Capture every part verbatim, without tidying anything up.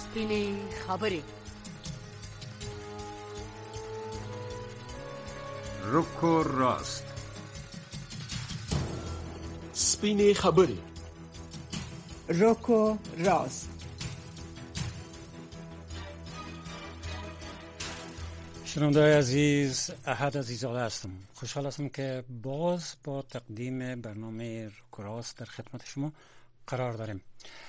سپینې خبرې. رک و راست. سپینې خبرې. رک و راست. شنونده‌های عزیز، احد عزیزاده هستم. خوشحال هستم که باز با تقدیم برنامه رک و راست در خدمت شما قرار داریم.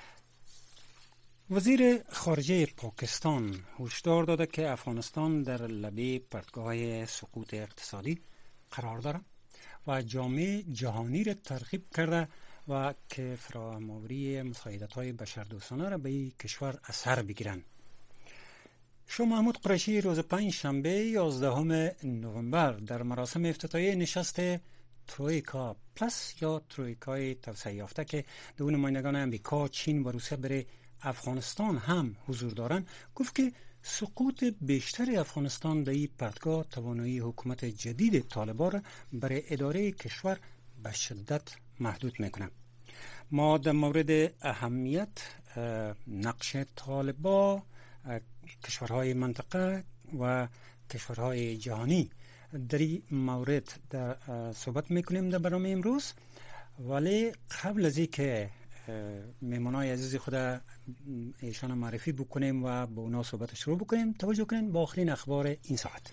وزیر خارجه پاکستان هشدار داده که افغانستان در لبه پرتگاه سقوط اقتصادی قرار دارد و جامعه جهانی را ترغیب کرده و که فراهم‌آوری مساعدت‌های بشردوستانه را به این کشور اثر بگیرند. شو محمود قریشی روز پنج شنبه یازدهم نوامبر در مراسم افتتاحیه نشست ترویکا پلاس یا ترویکای توسعه یافته که دو نمایندگان امریکا، چین و روسیه برای افغانستان هم حضور دارند گفت که سقوط بیشتر افغانستان در این پرتگاه توانایی حکومت جدید طالبان را برای اداره کشور به شدت محدود میکنه. ما در مورد اهمیت نقش طالبان، کشورهای منطقه و کشورهای جهانی در این مورد در صحبت میکنیم در برنامه امروز. ولی قبل از اینکه مهمانای عزیز خود ایشان معرفی بکنیم و با اونا صحبت شروع بکنیم، توجه کنیم با آخرین اخبار این ساعت.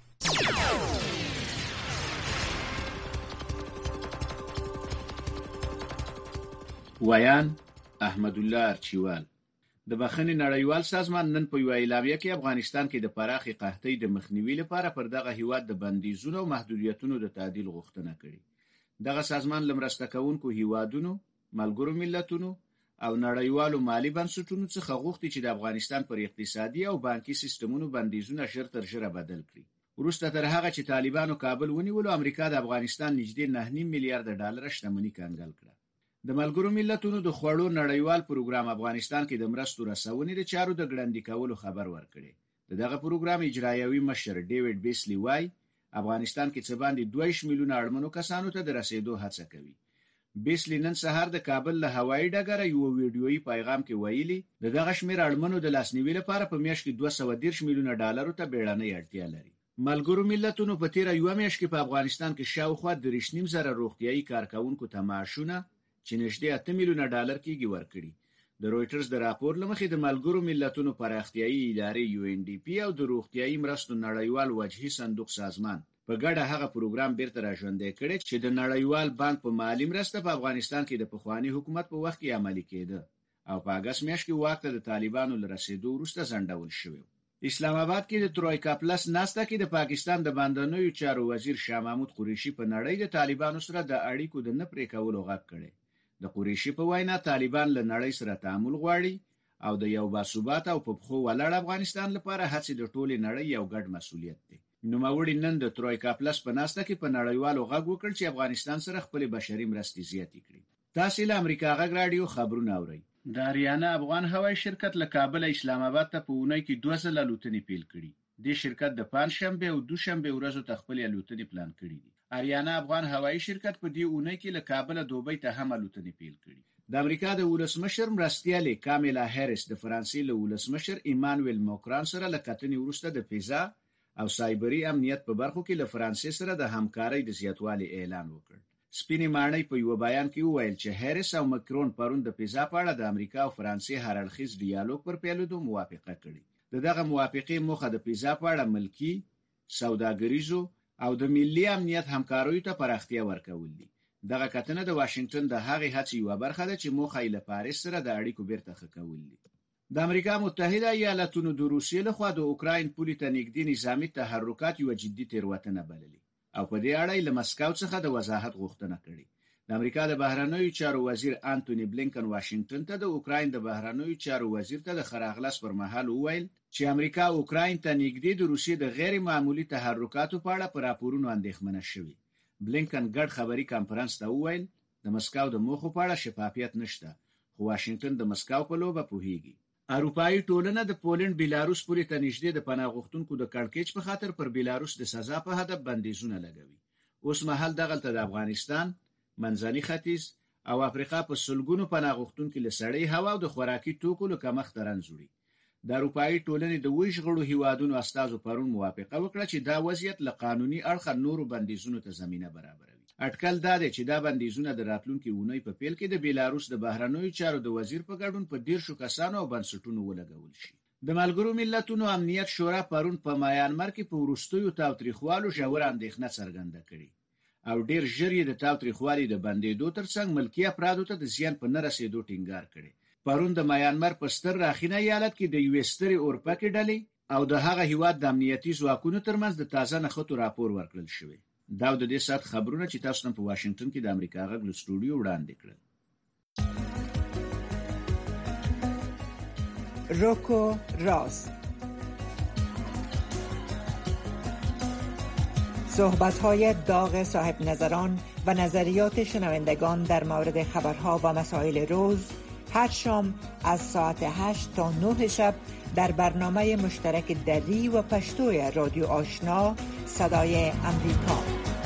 ویان احمد الله ارچیوال. د بخښنې نړیوال سازمان نن په یوه اعلامیه کې افغانستان کې د پراخې قحطۍ د مخنیوي لپاره پر دغه هیواد د بندیزونو او محدودیتونو د تعدیل غوښتنه کړې. دغه سازمان له مرسته کوونکو هیوادونو، ملګرو ملتونو او نړیوالو مالي بنسټونو څخه غوښتي چې د افغانستان پر اقتصادي او بانکي سیستمونو بندیزونه ژر تر ژره بدل کړي. وروسته تر هغه چې طالبانو کابل ونیولو، امریکا د افغانستان نږدې نه نیم میلیارډ ډالر شتمني کنګل کړه. د ملګرو ملتونو د خوړو نړیوال پروګرام افغانستان کې د مرستو رسونې د چارو د ګړندي کولو خبر ورکړي. د دغه پروګرام اجرایوي مشر ډیوډ بیسلی وای افغانستان کې څه باندې دوه میلیونه اړمنو کسانو ته د رسیدو هڅه کوي. بیسلی نن سهار د کابل له هوایي ډګره یو ویډیويي پیغام کې ویلي د دغه شمېر اړمنو د لاسنیوي لپاره په میاشت کې دوه سوه دېرش میلیونه ډالرو ته بیړنۍ اړتیا لري. ملګرو ملتونو په تیره یوه میاشت کې په افغانستان کې شاوخوا درې نیم زره روغتیایي کارکوونکو ته معاشونه چې نږدې اته میلیونه ډالر کېږي ورکړي. د رویټرز د راپور له مخې د ملګرو ملتونو پراختیایي ادارې یو ان ډي پی او د روغتیایي مرستو نړیوال وجهي صندوق سازمان په ګډه هغه پروګرام بیرته راژوندی کړی چې د نړیوال بانک په مالي مرسته په افغانستان کې د پخواني حکومت په وخت کې عملي کېده او په اګست میاشت کې واک ته د طالبانو له رسېدو وروسته ځنډول شوی. اسلام آباد کې د ترویکا پلس ناسته کې د پاکستان د بهرنیو چارو وزیر شاه محمود قریشي په نړۍ د طالبانو سره د اړیکو د نه پرې کولو غږ کړی. د قریشي په وینا طالبان له نړۍ سره تعامل غواړي او د یو باثباته او په پښو ولاړ افغانستان لپاره هڅې د ټولې نړۍ یو ګډ مسؤلیت دی. نوموړي نن د ترویکا پلس په ناسته کې په نړیوالو غږ وکړ چې افغانستان سره خپل بشري مرستې زیاتې کړي. تاسو له امریکا غږ رادیو خبرونه اورئ. د اریانا افغان هوایي شرکت له کابل اسلام آباد ته په اونۍ کې دوه ځله الوتنې پیل کړي. د شرکت د پنځشنبه او دوشنبه ورځو ته خپل الوتنې پلان کړي دي. اریانا افغان هوایي شرکت په دې اونۍ کې له کابل دوبۍ ته هم الوتنې پیل کړي. د امریکا د ولسمشر مرستیالې کامیلا هریس د فرانسې له ولسمشر ایمانوئل ماکرون سره له کتنې وروسته د فضا او سایبري امنیت په برخو کې له فرانسې سره د همکارۍ د زیاتوالي اعلان وکړ. سپینې ماڼۍ په یو بیان کې وویل چې هریس او ماکرون پرون د فضا په اړه د امریکا او فرانسې هر اړخیز ډیالوګ پر پیلېدو موافقه کړې. د دغه موافقې موخه د فضا په اړه ملکي، سوداګریزو او د ملي امنیت همکاریو ته پراختیا ورکول دي. دغه کتنه د واشنگټن د هغې هڅې یوه برخه ده چې موخه یې له پاریس سره د اړیکو بیرته ښه کول دي. د امریکا متحده ایالاتونو د روسیې لخوا د اوکراین پولې ته نږدې نظامي تحرکات یوه جدي تېروتنه بللې او په دې اړه یې له مسکو څخه د وضاحت غوښتنه کړې. د امریکا د بهرنیو چارو وزیر انټوني بلینکن واشنگټن ته د اوکراین د بهرنیو چارو وزیر ته د ښه راغلاست پر مهال وویل چې امریکا اوکراین ته نږدې د روسیې د غیر معمولي تحرکاتو په اړه په راپورونو اندېښمنه شوې. بلینکن ګډ خبري کانفرنس ته وویل د مسکو د موخو په اړه شفافیت نشته، خو واشنگټن د مسکو په لوبه پوهیږي. اروپایي ټولنه د پولند بیلاروس پورې ته نږدې د پناه غوښتونکو د کړکېچ په خاطر پر بیلاروس د سزا په هدف بندیزونه لګوي. اوس مهال دغلته د افغانستان، منځني ختیځ او افریقا په سلګونو پناه غوښتونکو له سړې هوا او د خوراکي توکو له کمښت رنځ وړي. د اروپאי ټولنې د ویش غړو هیوادونو استازو پرون موافقه وکړه چې دا وضعیت له قانوني اړخه نورو بندیزونو ته زمینه برابروي. اټکل دا دی چې دا بندیزونه د راتلونکي اونۍ په پیل کې د بیلاروس د بهرنیو چارو د وزیر په ګډون په ډیرشو کسانو او بنسټونو ولګول شي. د ملګرو ملتونو امنیت شورا پرون په میانمار کې په وروستیو تاوتریخوالو ژوره اندېښنه څرګنده کړې او ډیر ژر یې د تاوتریخوالي د بندېدو ترڅنګ ملکي افرادو ته د زیان په نه رسېدو ټینګار کړی. پرون د میانمار په ستر راخینه ایالت کې د یوې سترې اورپکې ډلې او د هغه هیواد د امنیتي ځواکونو ترمنځ د تازه نښتو راپور ورکړل شوی. دا د دې سات خبرونه چې تاسو نن په واشنگټن کې د امریکا غږ له سټوډیو وړاندې کړل. روکو راست. صحبت‌های داغ صاحب نظران و نظریات شنوندگان در مورد خبرها و مسائل روز هر شام از ساعت هشت تا نه شب در برنامه مشترک دری و پشتوی رادیو آشنا صدای امریکا.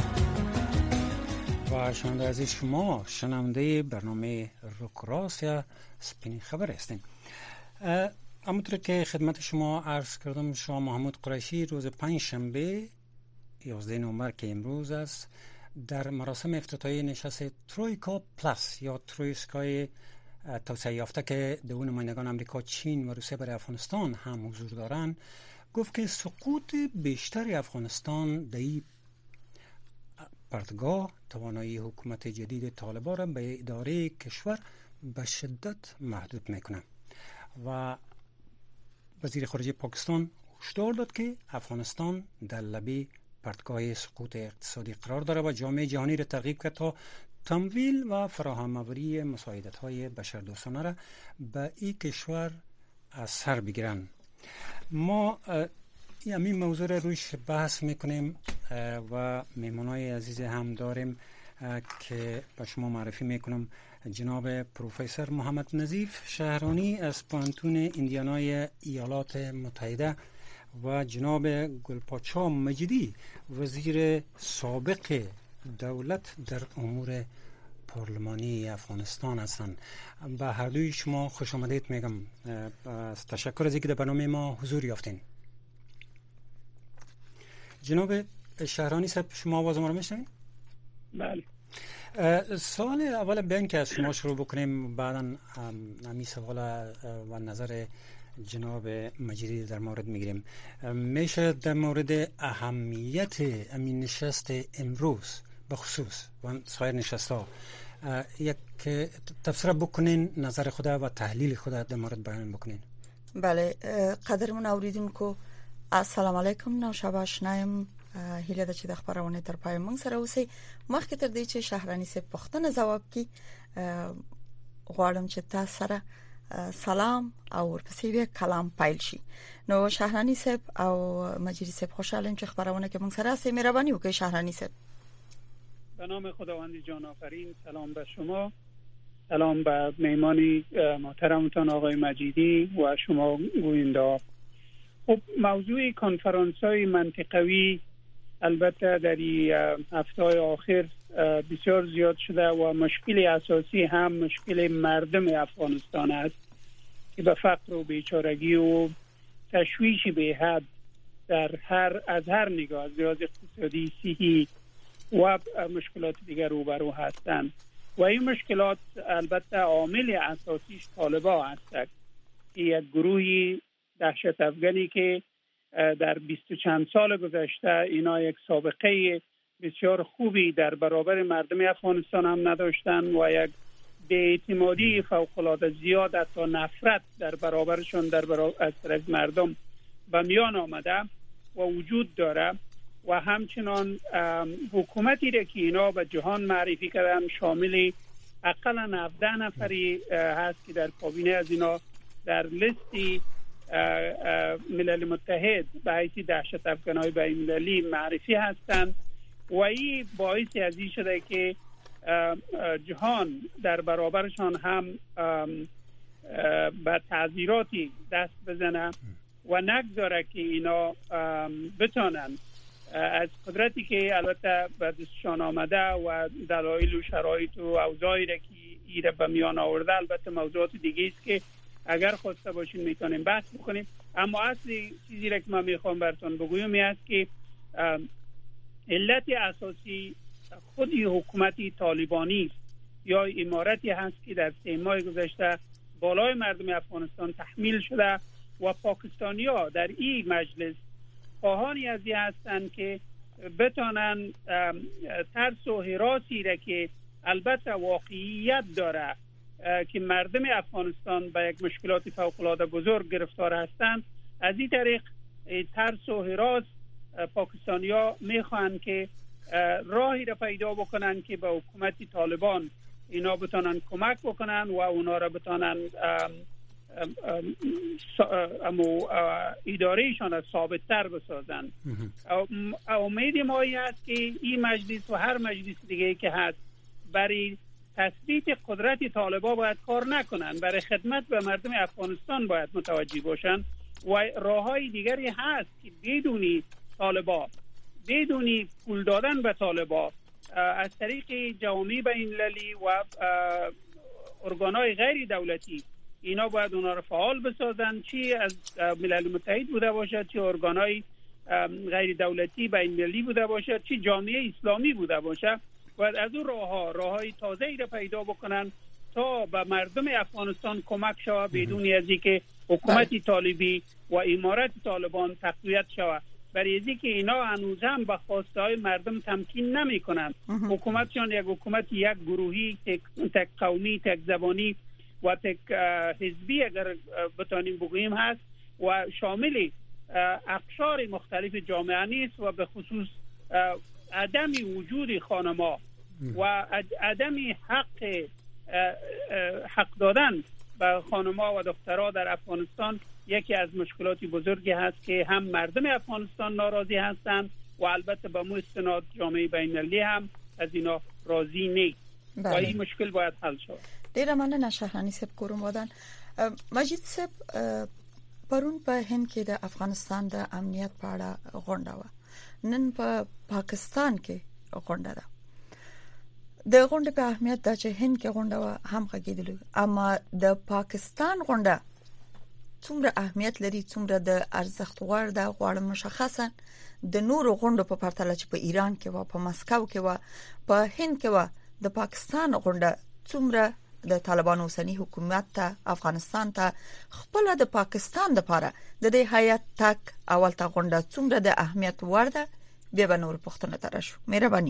و شنونده عزیز شما شنونده برنامه روک راست یا سپین خبر هستین. همونطور که خدمت شما عرض کردم، شما محمود قریشی روز پنج شنبه یازده نوامبر که امروز است در مراسم افتتاحیه نشست ترویکا پلاس یا ترویسکای توسعه یافته که دو نمایندگان امریکا، چین و روسیه برای افغانستان هم حضور دارند، گفت که سقوط بیشتر افغانستان در این پرتگاه توانایی حکومت جدید طالبان را به اداره کشور به شدت محدود میکنه. و وزیر خارجه پاکستان هشدار داد که افغانستان در لبه پرتگاه سقوط اقتصادی قرار داره و جامعه جهانی را ترغیب کرد تا تمویل و فراهم‌آوری مساعدت‌های بشردوستانه را به این کشور از سر بگیرن. ما همین موضوع را رویش بحث میکنیم و میمونای عزیز هم داریم که به شما معرفی میکنم. جناب پروفسور محمد نظیف شهرانی از پانتون ایندیانای ایالات متحده و جناب گلپاچا مجیدی وزیر سابق دولت در امور پارلمانی افغانستان هستند. به هر دوی شما خوش آمدید میگم. از تشکر از اینکه در برنامه ما حضور یافتین. جناب شهرانی صاحب، شما آواز ما رو میشنوید؟ بله. سوال اول بیان که از شما شروع بکنیم، بعدا همین سوال و نظر جناب مجیدی در مورد میگیریم. میشه در مورد اهمیت امین نشست امروز به خصوص و سایر نشست ها یک تفسیر بکنین، نظر خدا و تحلیل خدا در مورد بیان بکنین؟ بله، قدرمن اوریدونکو السلام علیکم. نو شب آشنایم. هیله ده چې د خبرونه تر پای موږ سره اوسئ. مخکې تر دې چې شهرانی صاحب پوښتنه ځواب کړي، غواړم چې تاسو سره سلام او ورپسې بیا کلام پیل شي. نو شهرانی صاحب او مجری صاحب خوشحالم چې خبرونه که موږ سره هستید. مهرباني وکړئ شهرانی صاحب. به نام خداوند جان آفرین. سلام به شما، سلام به میمانی محترمتان آقای مجیدی و شما گوینده. خب موضوع کنفرانس‌های منطقوی البته در این هفته آخر بسیار زیاد شده و مشکل اساسی هم مشکل مردم افغانستان است که به فقر و بیچارگی و تشویش به حد در هر از هر نگاه، از لحاظ اقتصادی، صحی و مشکلات دیگر روبرو هستند و این مشکلات البته عامل اساسیش طالبان هستند. یک گروهی دهشت افغانی که در بیست و چند سال گذشته اینا یک سابقه بسیار خوبی در برابر مردم افغانستان هم نداشتن و یک بی‌اعتمادی فوق‌العاده زیاد حتی نفرت در برابرشون در برابر از طرف مردم به میان آمده و وجود داره و همچنان حکومتی را که اینا به جهان معرفی کردن شامل اقلا نوده نفری هست که در کابینه از اینا در لیستی ملل متحد به حیث دهشت افغانهای بین المللی معرفی هستند و این باعث از این شده که جهان در برابرشان هم به تعذیراتی دست بزنه و نگذاره که اینا بتانن از قدرتی که البته به دستشان آمده و دلایل و شرایط و اوضاعی را که ایره به میان آورده. البته موضوعات دیگه است که اگر خواسته باشین میتونیم بحث بکنیم. اما اصلی چیزی را که من میخوام براتون بگویم این است که علت اساسی خودی حکومتی طالبانی است یا امارتی هست که در سه ماه گذشته بالای مردم افغانستان تحمیل شده و پاکستانی‌ها در این مجلس خواهانی از این هستند که بتانن ترس و هراسی را که البته واقعیت داره که مردم افغانستان به یک مشکلات فوق‌العاده بزرگ گرفتار هستند، از این طریق ترس و هراس پاکستانی‌ها میخواهند که راهی را پیدا بکنن که به حکومت طالبان اینا بتانن کمک بکنن و اونا را بتانن امو ادارهشان را ثابت تر بسازن. امید ما است که این مجلس و هر مجلس دیگه که هست برای تثبیت قدرت طالبان باید کار نکنن، برای خدمت به مردم افغانستان باید متوجه باشن و راههای دیگری هست که بدون طالبان، بدون پول دادن به طالبان، از طریق جوامع بین‌المللی و ارگانهای غیر دولتی اینا باید اونا رو فعال بسازن، چی از ملل متحد بوده باشد، چی ارگانهای غیر دولتی بین‌المللی بوده باشد، چی جامعه اسلامی بوده باشد، باید از اون راهها راههای تازه‌ای را پیدا بکنن تا به مردم افغانستان کمک شود بدون از اینکه حکومت طالبی و امارت طالبان تقویت شود. برای از اینکه اینا هنوز هم به خواسته های مردم تمکین نمی کنند. حکومتشان یک حکومت یک گروهی، تک, تک قومی، تک زبانی و تک حزبی اگر بتانیم بگوییم هست و شامل اقشار مختلف جامعه نیست و به خصوص عدم وجود خانما و عدم حق حق دادن به خانما و دخترها در افغانستان یکی از مشکلات بزرگی هست که هم مردم افغانستان ناراضی هستند و البته به مو استناد جامعه بین‌المللی هم از اینا راضی نیست. بله. و این مشکل باید حل شود. ډیره مننه شهرانی صاحب کوم ودان. مجید صاحب پرون په هند کې د افغانستان د امنیت په اړه غونډه و، نن په پا پاکستان کې غونډه ده. د غونډې په اهمیت دا چې هند کې غونډه و هم غږیدل، اما د پاکستان غونډه څومره اهمیت لري، څومره د ارزښت وړ ده، غواړم مشخصا د نورو غونډو په پرتله چې په ایران کې و، په مسکو کې و، په هند کې و، د پاکستان غونډه څومره د طالبان اوسنی حکومت ته افغانستان ته خپل د پاکستان د لپاره د دې هیات تک اول ته غونډه څومره د اهمیت وړ ده، بیا به نور پوښتنه ترشو. مهرباني.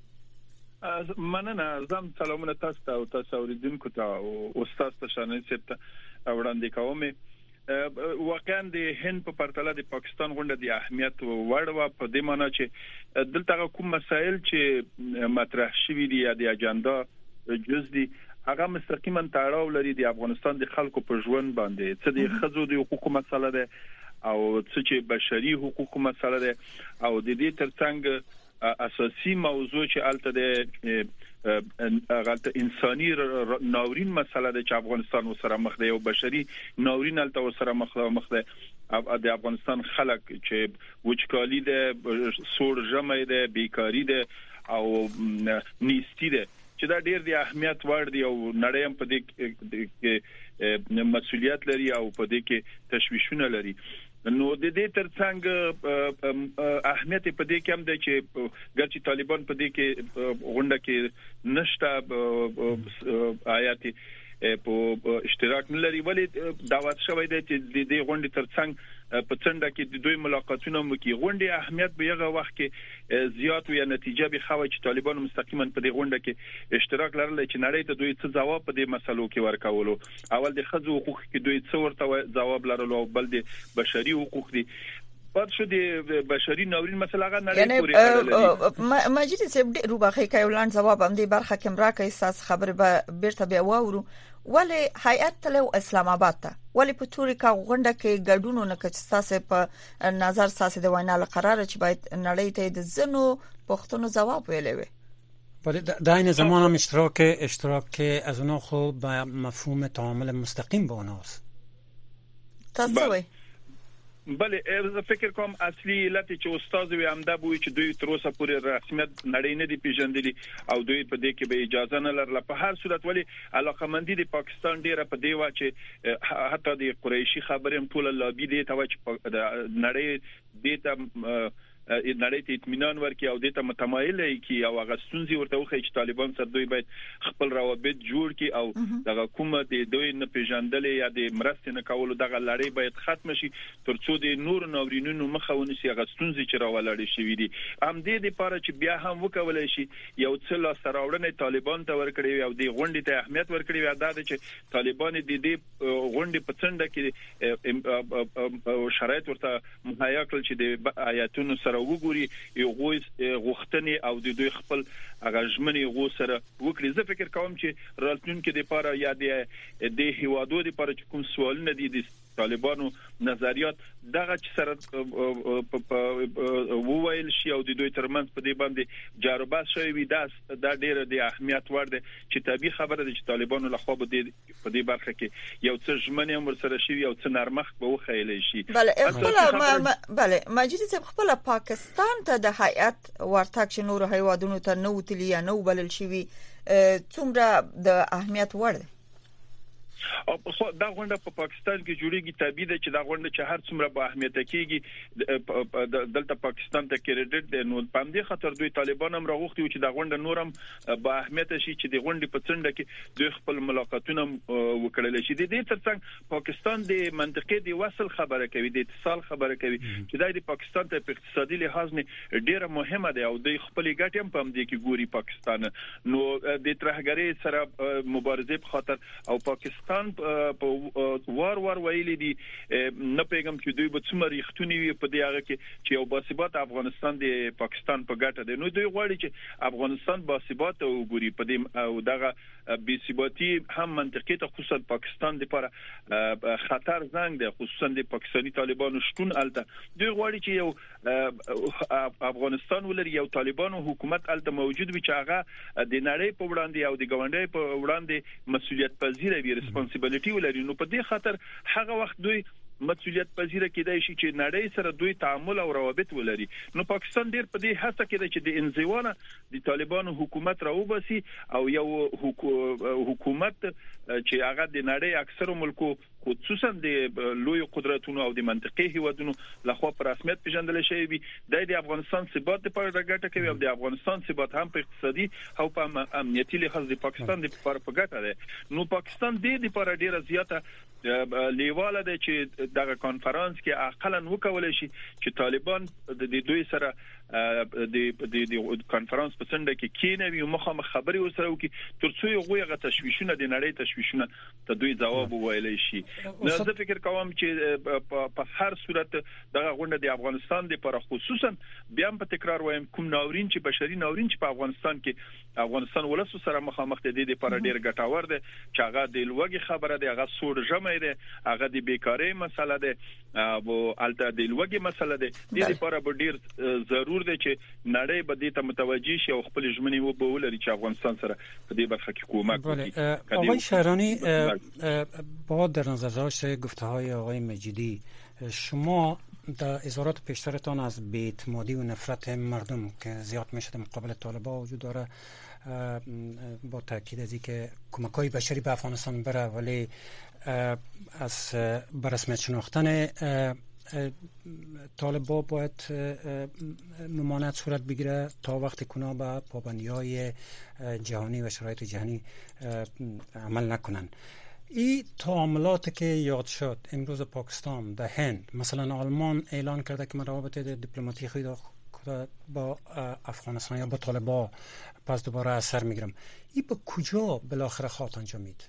مننه. زم سلامونه تاسو ته او تاسو اوریدونکو ته او استاد تشانه ست وړاندې کوم. واقعا د هند په پرتله د پاکستان غونډه د اهمیت وړ و په دې معنی چې دلته کوم مسایل چې مطرح شوي دي یا د اجنډا جز دي هغه مستقیما تړاو لري د افغانستان د خلکو په ژوند باندې، څه د خزو د حقوقو مسله ده او څه چې بشري حقوقو مسله ده او د دې ترڅنګ اساسي موضوع چې الته د غلط انساني ناورین مسله ده چې افغانستان سره مخ دی او بشري ناورین الته سره مخ مخ دی. د افغانستان خلک چې وچکالي ده، سوړ ژمی ده، بیکاری ده او نیستی ده چې دا ډېر د اهمیت وړ دی او نړۍ هم په دې کې مسؤلیت لري او په دې کې تشویشونه لري. نو د دې ترڅنګ اهمیت په دې کې هم دی چې ګرچې طالبان په دې کې غونډه کې نشته آیات په اشتراک نه لري، ولی دعوت شوی دی چې د دې غونډې ترڅنګ په څنډه کې د دوی ملاقاتونه وکړي. غونډې اهمیت به هغه وخت کې زیات وي نتیجه به خوي چې طالبان مستقیما په دې غونډه کې اشتراک لرل چې نړۍ ته دوی څه ځواب په دې مسلو کې ورکولو. اول د خځو حقوق کې دوی څه ورته ځواب لرل او بل د بشري حقوق دي. پات شو د بشري ناورین مسله غا نړۍ پورې کړل. مجید صاحب ډیرو باخې کوي لاند جواب هم دې برخه کې مرکه احساس خبر به بیرته بیا واورو. ولی هیئت تلو اسلام آباد ته ولی په توري کا غونډه کې ګډونو نه کچ تاسو په نظر تاسو د وینا لقرار چې باید نړۍ ته د زنو پښتنو جواب ویلې وي. ولی در این زمان هم اشتراک اشتراک از اونا خو به مفهوم تعامل مستقیم با اوناست. تاسو وی بله زه فکر کوم اصلي علت چې استاد وي همدا بوي چې دوی تر اوسه پورې رسمیت نړۍ نه دی پیژندلی او دوی په دې کې به اجازه نه لرله. په هر صورت ولی علاقمندي د پاکستان ډیره په دی وا چې حتی د قریشي خبرې هم ټول لابي دی ته چې نړۍ دې ته نړۍ ته اطمینان ورکړي او د ته متمایل کی او غستونزي ورته وخی چې طالبان سره دوی باید خپل روابط جوړ کړي او دغه کومه د دوی نه پیژندل یا د مرستې نه کولو دغه لړۍ باید ختم شي ترڅو د نور ناورینونو مخه ونیسي غستونزي چې راولړې شوې دي. هم دې لپاره چې بیا هم وکولای شي یو څه لا سراوړنې طالبان ته ورکړي او د غونډې ته اهمیت ورکړي او دا چې طالبان د دې غونډې په څنډه کې شرایط ورته مهیا کړل چې د آیاتونو سره وګوري یو غوښتنې او د دوی خپل اغاژمنې غو سره وکړي. زه فکر کوم چې راتلونکي د لپاره یا د هیوادو د لپاره کوم سوالونه دي د طالبانو نظریات دغه چې سره وویل شي او د دوی ترمنځ په دې باندې جاربه شوی وي دا د ډیره د اهمیت وړ دي چې طبي خبره ده چې طالبانو له خوا په دې برخه کې یو څه ژمنې هم ورسره شي او څه نرمخ به وخیل شي. بله خپل بله مجید صاحب خپل پاکستان ته د هیئت ورتګ چې نور هیوادونو ته نو تلی یا نو بلل شي څومره د اهمیت وړ دی؟ او دا غونډه په پاکستان کې جوړیږي طبيعي ده چې دا غونډه چې هر څومره په اهمیت کېږي دلته پاکستان ته کریډټ دی نو په دې خاطر دوی طالبان هم راغوښتي چې دا غونډه نورم په اهمیت شي چې د غونډې په څنډه کې دوی خپل ملاقاتونه وکړل شي. د دې ترڅنګ پاکستان د منطقې د وصل خبره کوي د اتصال خبره کوي چې د پاکستان ته په اقتصادي لحاظ نه ډیره مهمه ده او د خپل ګټې هم په دې کې ګوري پاکستان نو د ترهګرۍ سره مبارزه په خاطر او پاکستان په وار وار ویلي دي نه پیغام چې دوی به څومره ریښتونی وي په دې هغه کې چې یو باثبات افغانستان د پاکستان په ګټه دی. نو دوی غواړي چې افغانستان باثبات وګوري په دې او دغه بي ثباتي هم منطقي ته خصوصا پاکستان لپاره خطر زنګ دی خصوصا د پاکستاني طالبانو شتون الته دوی غواړي چې یو افغانستان ولري یو طالبانو حکومت الته موجود وي چې هغه د نړۍ په وړاندې او د ګاونډي په وړاندې مسؤلیت پذیر وي ریسپانسیبিলিټي ولري. نو په دې خاطر هغه وخت دوی مسؤلیت پذیره کېدای شي چې نړۍ سره دوی تعامل او روابط ولري. نو پاکستان ډیر په دې هڅه کوي چې د انزوانه د طالبانو حکومت راوباسي او یو حکومت چې هغه د نړۍ اکثر ملکو خصوصا د لوی قدرتونو او د منطقي هیوادونو لخوا په رسمیت پیژندل شوی وي د افغانستان ثبات لپاره ګټه کوي او د افغانستان ثبات هم په اقتصادي او په امنیتي لحاظ د پاکستان لپاره په ګټه ده. نو پاکستان د دې لپاره ډیره زیاته لیواله ده چې دغه کانفرنس کې اقلا وکولای شي چې طالبان د دوی سره د د کانفرنس په څنډه کې کینوي او مخامخ خبري وسره وکي ترڅو یو غوغه تشویشونه د نړۍ تشویشونه ته دوی جواب وویلای شي. نو زه فکر کوم چې په هر صورت دغه غونډه د افغانستان لپاره خصوصا بیا په تکرار وایم کوم ناورین چې بشري ناورین چې په افغانستان کې افغانستان ولسو سره مخامخ دي د لپاره ډیر ګټور دي چې هغه د لوګي خبره دی هغه سوړ جمع دی هغه د بیکاری مسله ده او الته د لوګي مسله ده د لپاره ډیر ضرور دی چې نړۍ به دې ته متوجي شي او خپل ژمنې وبولري چې افغانستان سره په دې برخه کې کومک وکړي. آقای شهرانی با در نظر داشت گفته‌های آقای مجیدی شما در اظهارات پیشترتان از بی‌اعتمادی و نفرت مردم که زیاد میشه مقابل طالبان وجود داره با تاکید از اینکه کمک‌های بشری به افغانستان بره ولی از برسمیت شناختن طالبان باید ممانعت صورت بگیره تا وقتی کنا به پابندی‌های جهانی و شرایط جهانی عمل نکنن. این تعاملات که یاد شد امروز پاکستان در هند مثلا آلمان اعلان کرده که من روابط دیپلماتیک خود با افغانستان یا با طالبان پس دوباره از سر میگیرم این به کجا بالاخره خواهد انجامید؟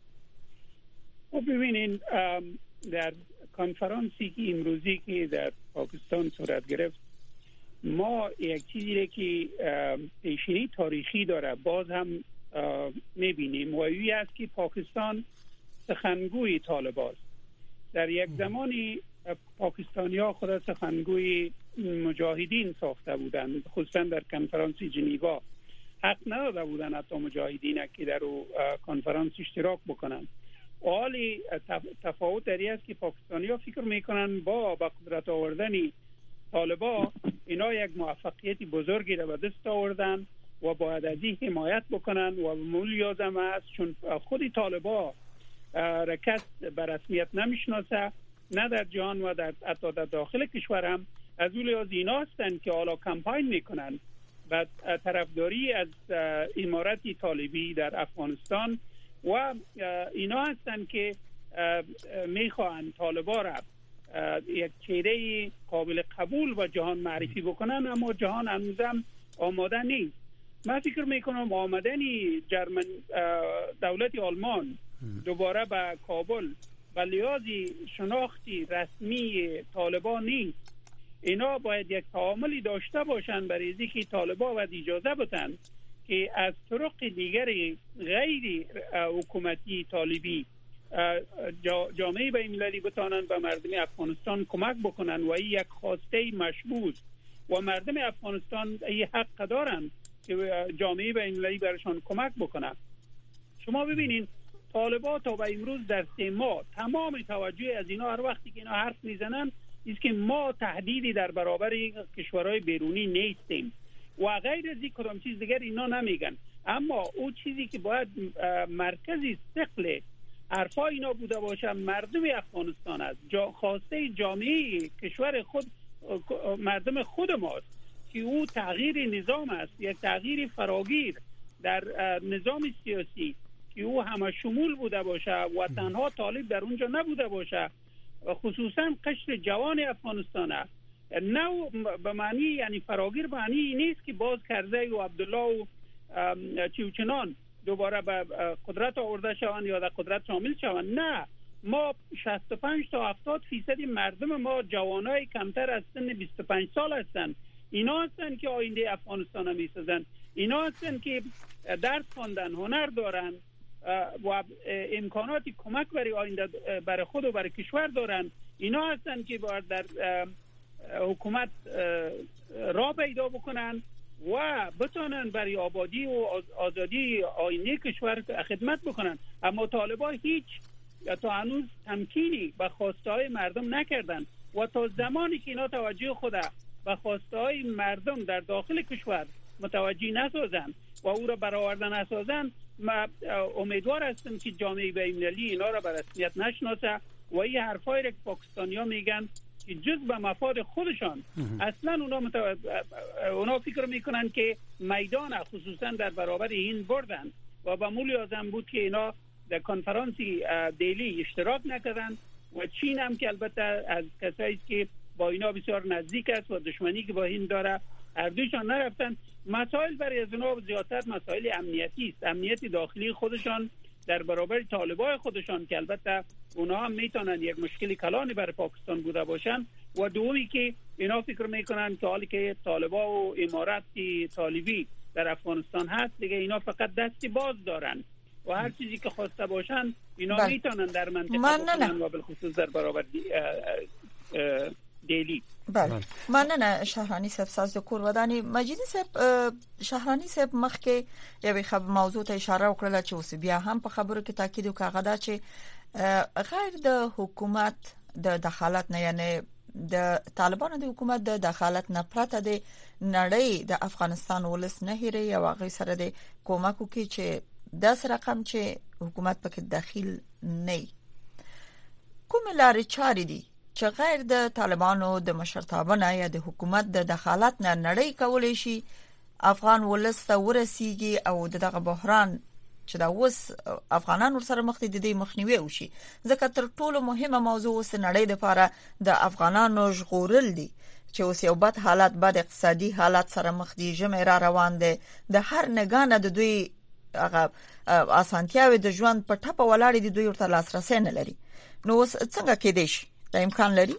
ببینین در کنفرانسی که امروزی که در پاکستان صورت گرفت ما یک چیزی که پیشینی تاریخی داره باز هم میبینیم و این است که پاکستان سخنگوی طالبان است. در یک زمانی پاکستانی ها خود سخنگوی مجاهدین ساخته بودند خصوصا در کنفرانس ژنو حق نداده بودند حتی مجاهدین که در کنفرانس اشتراک بکنند حالی تفاوت در است که پاکستانی‌ها فکر میکنن با با قدرت آوردن طالبان اینا یک موفقیت بزرگی را به دست آوردن و باید از این حمایت بکنن و مول یادم است چون خود طالبان رکست به رسمیت نمیشناسه نه در جهان و در حتی در داخل کشور هم. از اون لحاظ اینا هستند که حالا کمپاین میکنن و طرفداری از امارت طالبی در افغانستان و اینا هستند که میخواهند طالبان را یک چهره قابل قبول و جهان معرفی بکنن، اما جهان هنوزم آماده نیست. من فکر میکنم آمدن جرمن دولت آلمان دوباره به کابل و لحاظی شناختی رسمی طالبان نیست. اینا باید یک تعاملی داشته باشند برای اینکه طالبان باید اجازه بدن که از طرق دیگر غیر حکومتی طالبی جامعه بین‌المللی بتانند به مردم افغانستان کمک بکنن و این یک خواسته مشروط و مردم افغانستان این حق دارند که جامعه بین‌المللی برشان کمک بکنه. شما ببینین طالبان تا به امروز در سه ماه تمام توجه از اینا هر وقتی که اینا حرف میزنن است که ما تهدیدی در برابر کشورهای بیرونی نیستیم و غیر از این کدام چیز دیگر اینا نمیگن. اما او چیزی که باید مرکزی ثقل حرفا اینا بوده باشه مردم افغانستان است، جا خواسته جامعه کشور خود مردم خود ماست که او تغییر نظام است، یک تغییر فراگیر در نظام سیاسی که او همه شمول بوده باشه و تنها طالب در اونجا نبوده باشه و خصوصا قشر جوان افغانستان است. نه به معنی یعنی فراگیر به معنی نیست که باز کرزی و عبدالله و چوچنان دوباره به قدرت آورده شوند یا در قدرت شامل شوند. نه، ما شصت و پنج تا هفتاد فیصد مردم ما جوانای کمتر از سن بیست و پنج سال هستند. اینا هستند که آینده افغانستان میسازند. اینا هستند که درس خواندن، هنر دارن و امکانات کمک برای آینده برای خود و برای کشور دارن. اینا هستند که باید در حکومت راه پیدا بکنن و بتونن برای آبادی و آزادی آینده کشور خدمت بکنن. اما طالبان هیچ تا هنوز تمکینی به خواسته های مردم نکردن و تا زمانی که اینا توجه خود به خواسته های مردم در داخل کشور متوجه نسازن و او را برآورده نسازن، ما امیدوار هستم که جامعه بین‌المللی اینا را به رسمیت نشناسه و این حرفایی را که پاکستانی‌ها میگن که جز به مفاد خودشان اصلا اونا متو... اونا فکر میکنن که میدان خصوصا در برابر هند بردن و به مولی لازم بود که اینا در کنفرانسی دیلی اشتراک نکردن و چین هم که البته از کسایی که با اینا بسیار نزدیک است و دشمنی که با هند داره هر دویشان نرفتن. مسائل برای از اونا زیادتر مسائل امنیتی است، امنیت داخلی خودشان در برابر طالبان خودشان که البته اونا هم میتونن یک مشکلی کلانی برای پاکستان بوده باشن و دومی که اینا فکر میکنن که حالی که طالبان و امارت طالبی در افغانستان هست دیگه اینا فقط دستی باز دارن و هر چیزی که خواسته باشن اینا بل. میتونن در منطقه بکنن و بالخصوص در برابر دی... اه اه دیلی. بله مننه شهرانی صاحب ساز د کور ودانی مجیدی صاحب شهرانی صاحب مخکې یوې خب موضوع ته اشاره وکړه چې اوس بیا هم په خبرو کې تاکید وکړه دا چې غیر د حکومت د دخالت نه یعنی د طالبانو د حکومت د دخالت نه پرته د نړۍ د افغانستان ولس نه هېري او هغه سره د کومکو کې چې داس رقم چې حکومت پکې داخل نه کوم لارې چارې دي چې غیر د طالبانو د مشرتابه نه یا د حکومت د دخالت نه نړۍ کولای شي افغان ولس ته ورسیږي او دغه بحران چې دا اوس افغانان ورسره مخ دي د مخنیوي وشي. ځکه تر ټولو مهمه موضوع اوس نړۍ لپاره د افغانانو ژغورل دي چې اوس یو بد حالت بد اقتصادي حالت سره مخ دي، ژمه را روان دي، د هر نگانه د دوی هغه اسانتیاوي د ژوند په ټپه ولاړ دي، دوی ورته لاسرسي نه لري. نو اوس څنګه کېدای شي دا امکان لري؟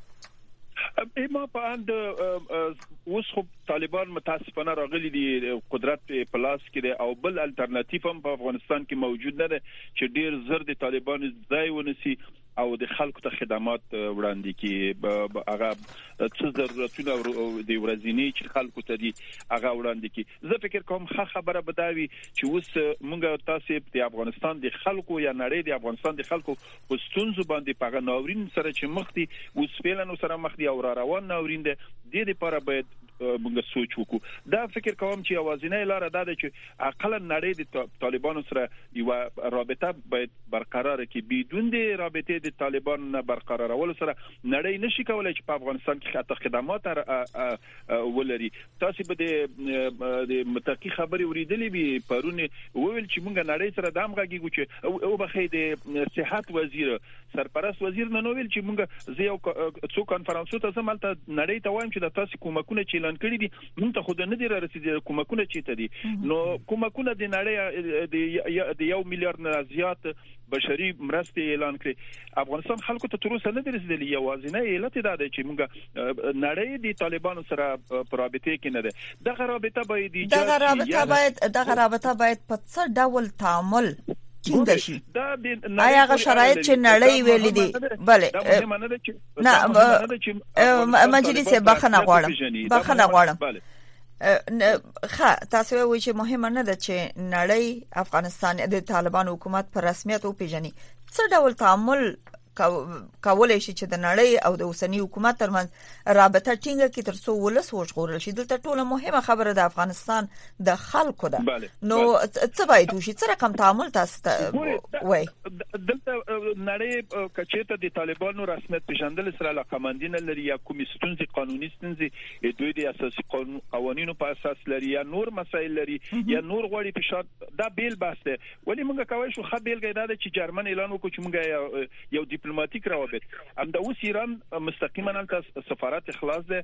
ایما په اند اوس خو طالبان متاسفانه راغلي دي قدرت په لاس کې دي او بل الټرناتیو هم په افغانستان کې موجود نه ده چې ډیر زر د طالبان ځای ونسي او د خلکو ته خدمات وړاندې کړي، هغه څه ضرورتونه د ورځنی چې خلکو ته دي هغه وړاندې کړي. زه فکر کوم ښه خبره بداوي چې اوس موږ تاسو د افغانستان د خلکو یا نړۍ د افغانستان د خلکو په ستونزو باندې په ناورین سره چې مخ دي اوس فعلا سره مخ دي او را روان ناورین دي، د دې لپاره باید موږ سوچ وکړو. دا فکر کوم چې اوازینه لاره دا ده چې اقل نړۍ د طالبانو سره یو رابطه باید برقرار کړي. بدون د رابطې د طالبان نه برقرارول سره نړۍ نشي کولای چې په افغانستان کې حتی خدمات ولري. تاسو به د متقی خبري اوریدلې وي پرونه وویل چې موږ نړۍ سره دام غږیږو چې او بخې د صحت وزیر سرپرست وزیر نه نو ویل چې موږ زه یو څو کانفرنسو ته زمالته نړۍ ته وایم چې د تاسو کومکونه چې اعلان کړی دي موږ ته خود نه دی را رسیدي کومکونه چې ته دي. نو کومکونه د نړۍ د یو میلیارډ نه زیات بشري مرستې اعلان کړې، افغانستان خلکو ته تر اوسه نه دی رسیدلی. یوازینی علت دا دی چې موږ نړۍ د طالبانو سره په رابطه کې نه ده. دغه رابطه باید دغه رابطه باید دغه رابطه باید په څه ډول تعامل څنګه شي؟ آیا هغه شرایط چې نړۍ ویلي دي؟ بله نه مجلس بخنه غواړم بخنه غواړم خا تاسو وایئ چې مهمه نه ده چې نړۍ افغانستان د طالبان حکومت پر رسمیت او پیژني. څه ډول تعامل کولای شي چې د نړۍ او د اوسنی حکومت ترمنځ رابطه ټینګه کړي ترڅو ولس وژغورل شي؟ دلته ټوله مهمه خبره د افغانستان د خلکو ده. نو څه باید وشي؟ څه رقم تعامل تاسو ته وایي؟ دلته نړۍ کچېته د طالبانو رسمیت پیژندل سره علاقمندي نه لري یا کومې ستونزې قانوني ستونزې دوی د اساسي قوانینو په اساس لري یا نور مسایل لري یا نور غوړي فشار، دا بیل بحث دی. ولی موږ کوي شو خه بیلګه دا چې جرمن اعلان وکړي چې موږ یو دیپلوماټیک روابط هم د اوس ایران مستقیما د سفارت اخلاص ده،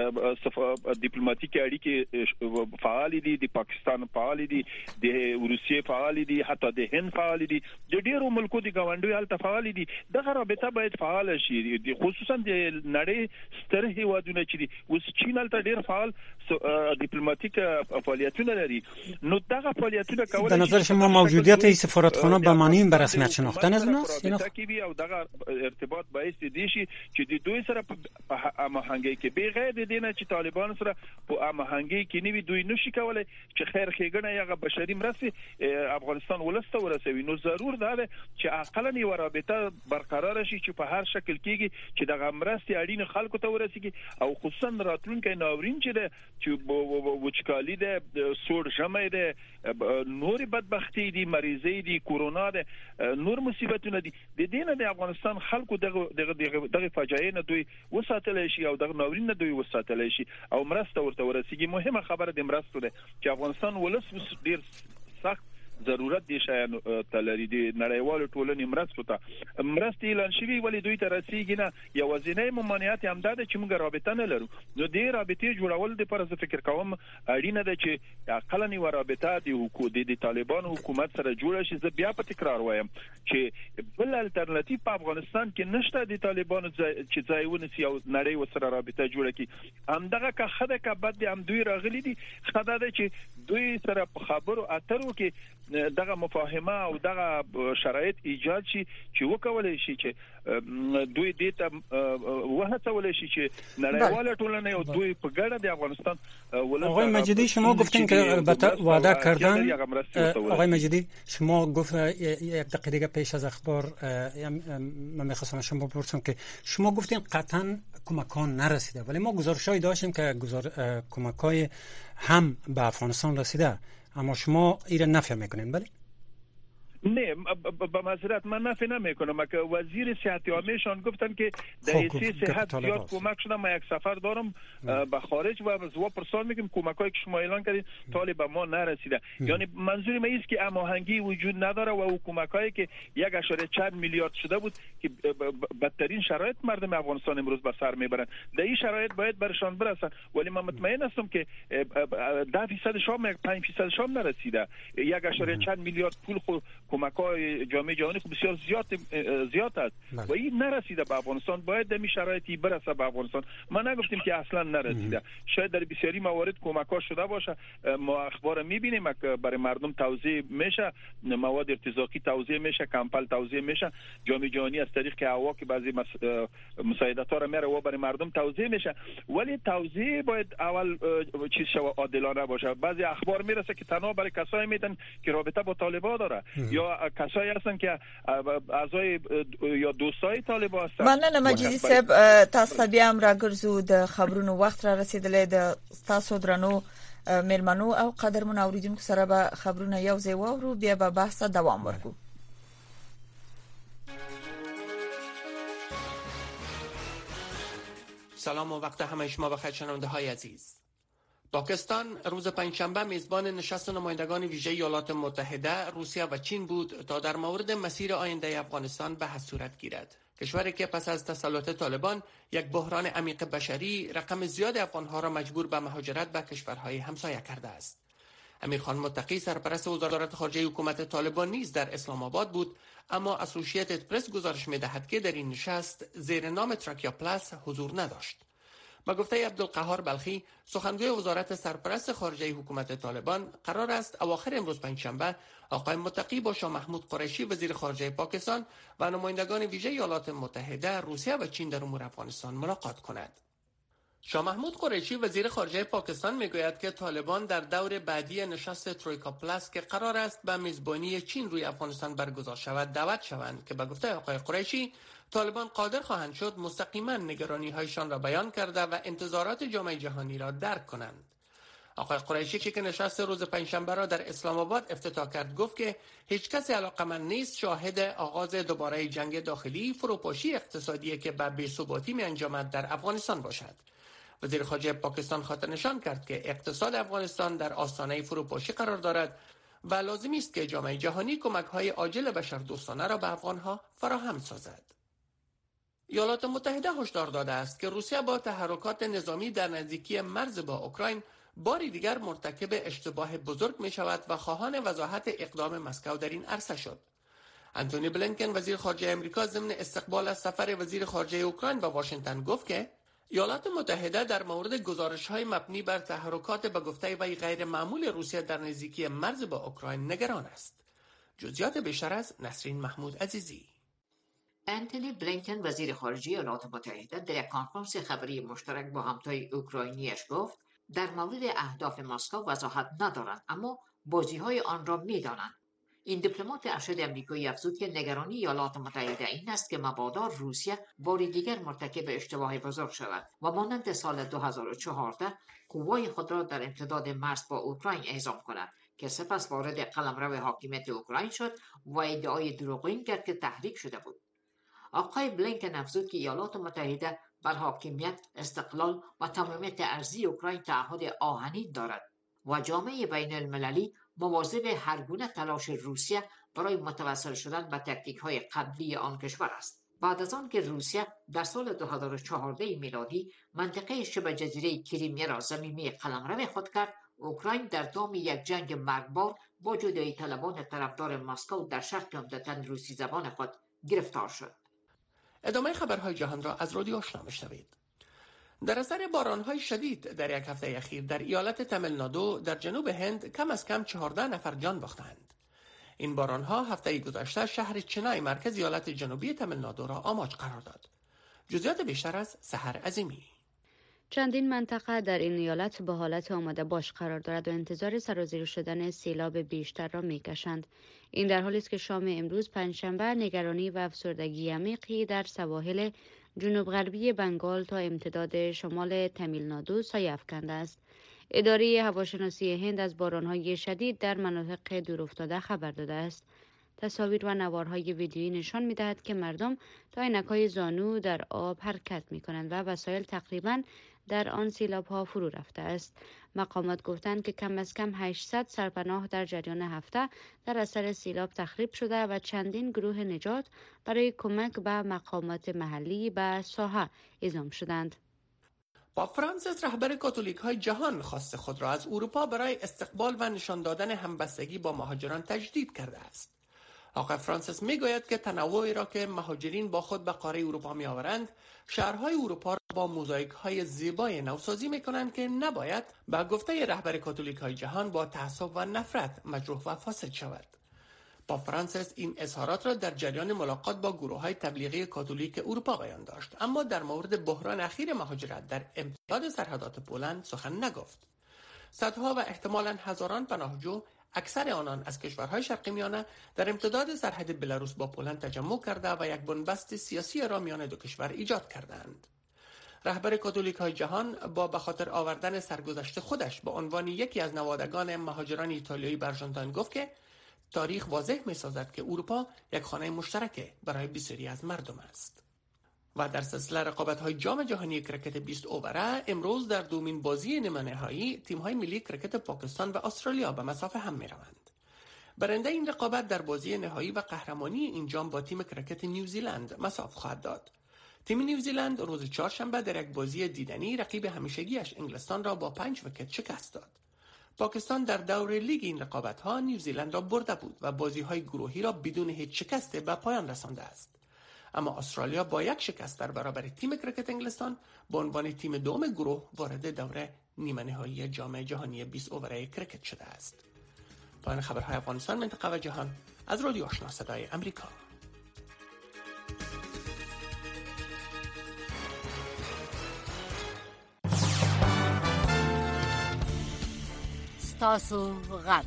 دیپلوماټیک اړیکې فعال دي، د پاکستان فعال دي، د روسیې فعال دي، حتی د هند فعال دي، د ډیرو ملکو د غونډو حالت فعال دي. دغه رابطه باید فعال شي، خصوصا د نړۍ ستر هیوادونه چې دي اوس چین حالت ډیر فعال دیپلوماټیک فعالیتونه لري. نو دغه فعالیتونه کول در نظر شما موجودیت سفارتخانه به معنی به رسمیت شناختن از اوناست او دغه ارتباط باعث دي شي چې د دوی سره په هماهنګي کې بغیر د دینه چې طالبان سره په هماهنګي کې نیوي دوی نشي کولای چې خیر ښېګڼه یا بشري مرستې افغانستان ولسته ورسوي. نو ضرور ده چې عقلاً یو رابطه برقرار شي چې په هر شکل کېږي چې دغه مرستې اړین خلکو ته ورسیږي او خصوصا راتلونکي ناورین چې ده چې وچکالي ده، سوړ ژمی ده، نور بدبختی دي، مریضي دي، کورونا ده، نور مصیبتونه دي. د دینه د افغانستان خلکو دغه دغه دغه فاجعه نه دوی وساتل شي او دغه ناورین نه دوی وساتل شي او مرسته ورته ورسیږي. مهمه خبره د مرستو ده چې افغانستان ولس ډیر سخت ضرورت دي شاید تلري دي نړیوال ټولنې مرستو ته مرستې اعلان شوی ولی دوی ته رسیږي نه. یوازینی ممانعت هم ده چې موږ رابطه نه لرو. نو دې رابطې جوړول د پر ز فکر کوم اړینه ده چې عقلنی و رابطه د حکومت د طالبان حکومت سره جوړه شي. زه بیا په تکرار وایم چې بل الټرناتیو په افغانستان کې نشته د طالبانو چې ځایونه سی او نړۍ وسره رابطه جوړه کړي. همدغه که خده که بد هم دوی راغلي دي، خده ده چې دوی سره په خبرو اترو کې دغه مفاهمه او دغه شرایط ایجاد شي چې وکولای شي چې دوی دې ته وهڅول شي چې نړیواله ټولنه او دوی په ګډه د افغانستان ولایت. آقای مجیدی شما گفتین که البته وعده کردن. آقای مجیدی شما گفت یک دقیقه دیگه پیش از اخبار من می‌خواستم شما بپرسم که شما گفتین قطعا کمکان نرسیده ولی ما گزارش‌هایی داشتیم که گزار کمک‌های هم به افغانستان رسیده، اما شما ایره نفی میکنین. بله نه به معذرت من نفی نمیکنم که وزیر صحت عامهشان گفتن که در حیثیت صحت زیاد کمک شدم. من یک سفر دارم به خارج و از و پرسان میگم کمکایی که شما اعلان کردین طالب به ما نرسیده. یعنی منظور من است که هماهنگی وجود نداره و کمکایی که یک اشاره چند میلیارد شده بود که بدترین شرایط مردم افغانستان امروز به سر میبرن. در این شرایط باید برشان برسن ولی من مطمئن هستم که ده درصد شام یک پنج درصد شام نرسیده. یک اشاره چند میلیارد پول خود کمک‌های جامعه جهانی بسیار زیاد زیاد است و این نرسیده به افغانستان. باید در این شرایطی برسه به افغانستان. ما نگفتیم که اصلا نرسیده، شاید در بسیاری موارد کمک‌ها شده باشه. ما اخبار می‌بینیم که برای مردم توزیع میشه، مواد ارتزاقی توزیع میشه، کمپل توزیع میشه، جامعه جهانی از طریق هوا که بعضی مساعدت‌ها را میاره و برای مردم توزیع میشه، ولی توزیع باید اول چیز شو عادلانه باشه. بعضی اخبار میرسه که تنها برای کسایی میدن که رابطه با طالبان داره یا کسایی هستن که اعضای یا دوستای طالبان هستن. مننه مجیدی صاحب، تاسو بیا هم راګرځو د خبرونو وخت را رسیدلې د تاسو درنو مېلمنو او قدرمن اوریدونکو سره به خبرونه یو ځای واورو، بیا به بحث دوام ورکړو. سلام و وقت همه شما بخیر شنونده های عزیز. پاکستان روز پنجشنبه میزبان نشست نمایندگان ویژه ایالات متحده، روسیه و چین بود تا در مورد مسیر آینده افغانستان بحث صورت گیرد. کشوری که پس از تسلط طالبان یک بحران عمیق بشری، رقم زیاد افغانها را مجبور به مهاجرت به کشورهای همسایه کرده است. امیرخان متقی سرپرست وزارت خارجه حکومت طالبان نیز در اسلام آباد بود، اما اسوسییتد پرس گزارش می‌دهد که در این نشست زیر نام تراکیا پلاس حضور نداشت. با گفته عبدالقهار بلخی، سخنگوی وزارت سرپرست خارجه حکومت طالبان، قرار است اواخر امروز پنجشنبه آقای متقی با شاه محمود قریشی وزیر خارجه پاکستان و نمایندگان ویژه ایالات متحده، روسیه و چین در امور افغانستان ملاقات کند. شاه محمود قریشی وزیر خارجه پاکستان میگوید که طالبان در دور بعدی نشست ترویکا پلاس که قرار است به میزبانی چین روی افغانستان برگزار شود دعوت شوند که به گفته آقای قریشی طالبان قادر خواهند شد مستقیما نگرانی هایشان را بیان کرده و انتظارات جامعه جهانی را درک کنند. آقای قریشی که نشست روز پنجشنبه را در اسلام آباد افتتاح کرد گفت که هیچ کسی علاقمند نیست شاهد آغاز دوباره جنگ داخلی، فروپاشی اقتصادی که به بی‌ثباتی می‌انجامد در افغانستان باشد. وزیر خارجه پاکستان خاطر نشان کرد که اقتصاد افغانستان در آستانه فروپاشی قرار دارد و لازم است که جامعه جهانی کمک‌های عاجل بشردوستانه را به افغان‌ها فراهم سازد. ایالات متحده هشدار داده است که روسیه با تحرکات نظامی در نزدیکی مرز با اوکراین باری دیگر مرتکب اشتباه بزرگ می شود و خواهان وضاحت اقدام مسکو در این عرصه شد. انتونی بلینکن وزیر خارجه آمریکا ضمن استقبال از سفر وزیر خارجه اوکراین به واشنگتن گفت که ایالات متحده در مورد گزارش‌های مبنی بر تحرکات به گفته وی غیر معمول روسیه در نزدیکی مرز با اوکراین نگران است. جزئیات بیشتر از نسرین محمود عزیزی. انتونی بلینکن وزیر خارجه ایالات متحده در یک کنفرانس خبری مشترک با همتای اوکراینیش گفت در مورد اهداف مسکو وضاحت ندارند اما بازی‌های آن را می‌دانند. این دیپلمات ارشد آمریکایی افزود که نگرانی ایالات متحده این است که مبادا روسیه بار دیگر مرتکب اشتباه بزرگ شود و مانند سال دو هزار و چهارده قوای خود را در امتداد مرز با اوکراین اعزام کند که سپس وارد قلمرو حاکمیت اوکراین شد و ادعای دروغین کرد که تحریک شده بود. آقای بلینکن افزود که ایالات متحده بر حاکمیت، استقلال و تمامیت ارضی اوکراین تعهد آهنین دارد و جامعه بین المللی مواظب هر گونه تلاش روسیه برای متوسل شدن به تکتیک‌های قبلی آن کشور است. بعد از آن که روسیه در سال دو هزار و چهارده میلادی منطقه شبه جزیره کریمیا را زمینی قلمرو خود کرد، اوکراین در دام یک جنگ مرگبار با جدایی طلبان طرفدار مسکو در شرق عمدتاً روسی زبان خود گرفتار شد. ادامه خبرهای جهان را از رادیو آشنا میشنوید. در اثر بارانهای شدید در یک هفته اخیر در ایالت تامیلنادو در جنوب هند کم از کم چهارده نفر جان باختند. این بارانها هفته گذشته شهر چنای مرکز ایالت جنوبی تامیلنادو را آماج قرار داد. جزئیات بیشتر از سحر عظیمی. چندین منطقه در این ایالت به حالت آماده باش قرار دارد و انتظار سرازیر شدن سیلاب بیشتر را میکشند. این در حالی است که شام امروز پنجشنبه نگرانی و افسردگی عمیقی در سواحل جنوب غربی بنگال تا امتداد شمال تامیلنادو سایه افکنده است. اداره هواشناسی هند از بارانهای شدید در مناطق دورافتاده خبر داده است. تصاویر و نوارهای ویدیویی نشان می‌دهد که مردم تا عینک‌های زانو در آب حرکت می‌کنند و وسایل تقریباً در آن سیلاب‌ها فرو رفته است. مقامات گفتند که کم از کم هشتصد سرپناه در جریان هفته در اثر سیلاب تخریب شده و چندین گروه نجات برای کمک به مقامات محلی به ساحه اعزام شدند. پاپ فرانسیس رهبر کاتولیک‌های جهان خواست خود را از اروپا برای استقبال و نشان دادن همبستگی با مهاجران تجدید کرده است. آقای فرانسیس میگوید که تنوعی را که مهاجرین با خود به قاره اروپا می آورند، شهرهای اروپا را با موزاییک های زیبای نوسازی می کنند که نباید به گفته رهبر کاتولیک های جهان با تعصب و نفرت مجروح و فاسد شود. با فرانسیس این اظهارات را در جریان ملاقات با گروه های تبلیغی کاتولیک اروپا بیان داشت، اما در مورد بحران اخیر مهاجرت در امتداد سرحدات پولند سخن نگفت. صدها و احتمالاً هزاران پناهجو، اکثر آنان از کشورهای شرقی میانه، در امتداد سرحد بلاروس با پولند تجمع کرده و یک بنبست سیاسی را میان دو کشور ایجاد کردند. رهبر کاتولیک های جهان با به خاطر آوردن سرگذشت خودش با عنوان یکی از نوادگان مهاجران ایتالیایی به آرژانتین گفت که تاریخ واضح می سازد که اروپا یک خانه مشترک برای بسیاری از مردم است. و در سلسله رقابت‌های جام جهانی کرکت بیست اووره، امروز در دومین بازی نیمه نهایی تیم‌های ملی کرکت پاکستان و استرالیا به مسافه هم می‌روند. برنده این رقابت در بازی نهایی و قهرمانی این جام با تیم کرکت نیوزیلند مساف خواهد داد. تیم نیوزیلند روز چهارشنبه در یک بازی دیدنی رقیب همیشگیش انگلستان را با پنج ویکت شکست داد. پاکستان در دور لیگ این رقابت‌ها نیوزیلند را برده بود و بازی‌های گروهی را بدون هیچ شکستی به پایان رسانده است. اما استرالیا با یک شکست در برابر تیم کرکت انگلستان به عنوان تیم دوم گروه وارد دور نیمه نهایی جام جهانی بیست اووره کرکت شده است. پایان خبرهای افغانستان، منطقه و جهان از رادیو آشنا صدای امریکا. ستاسو غږ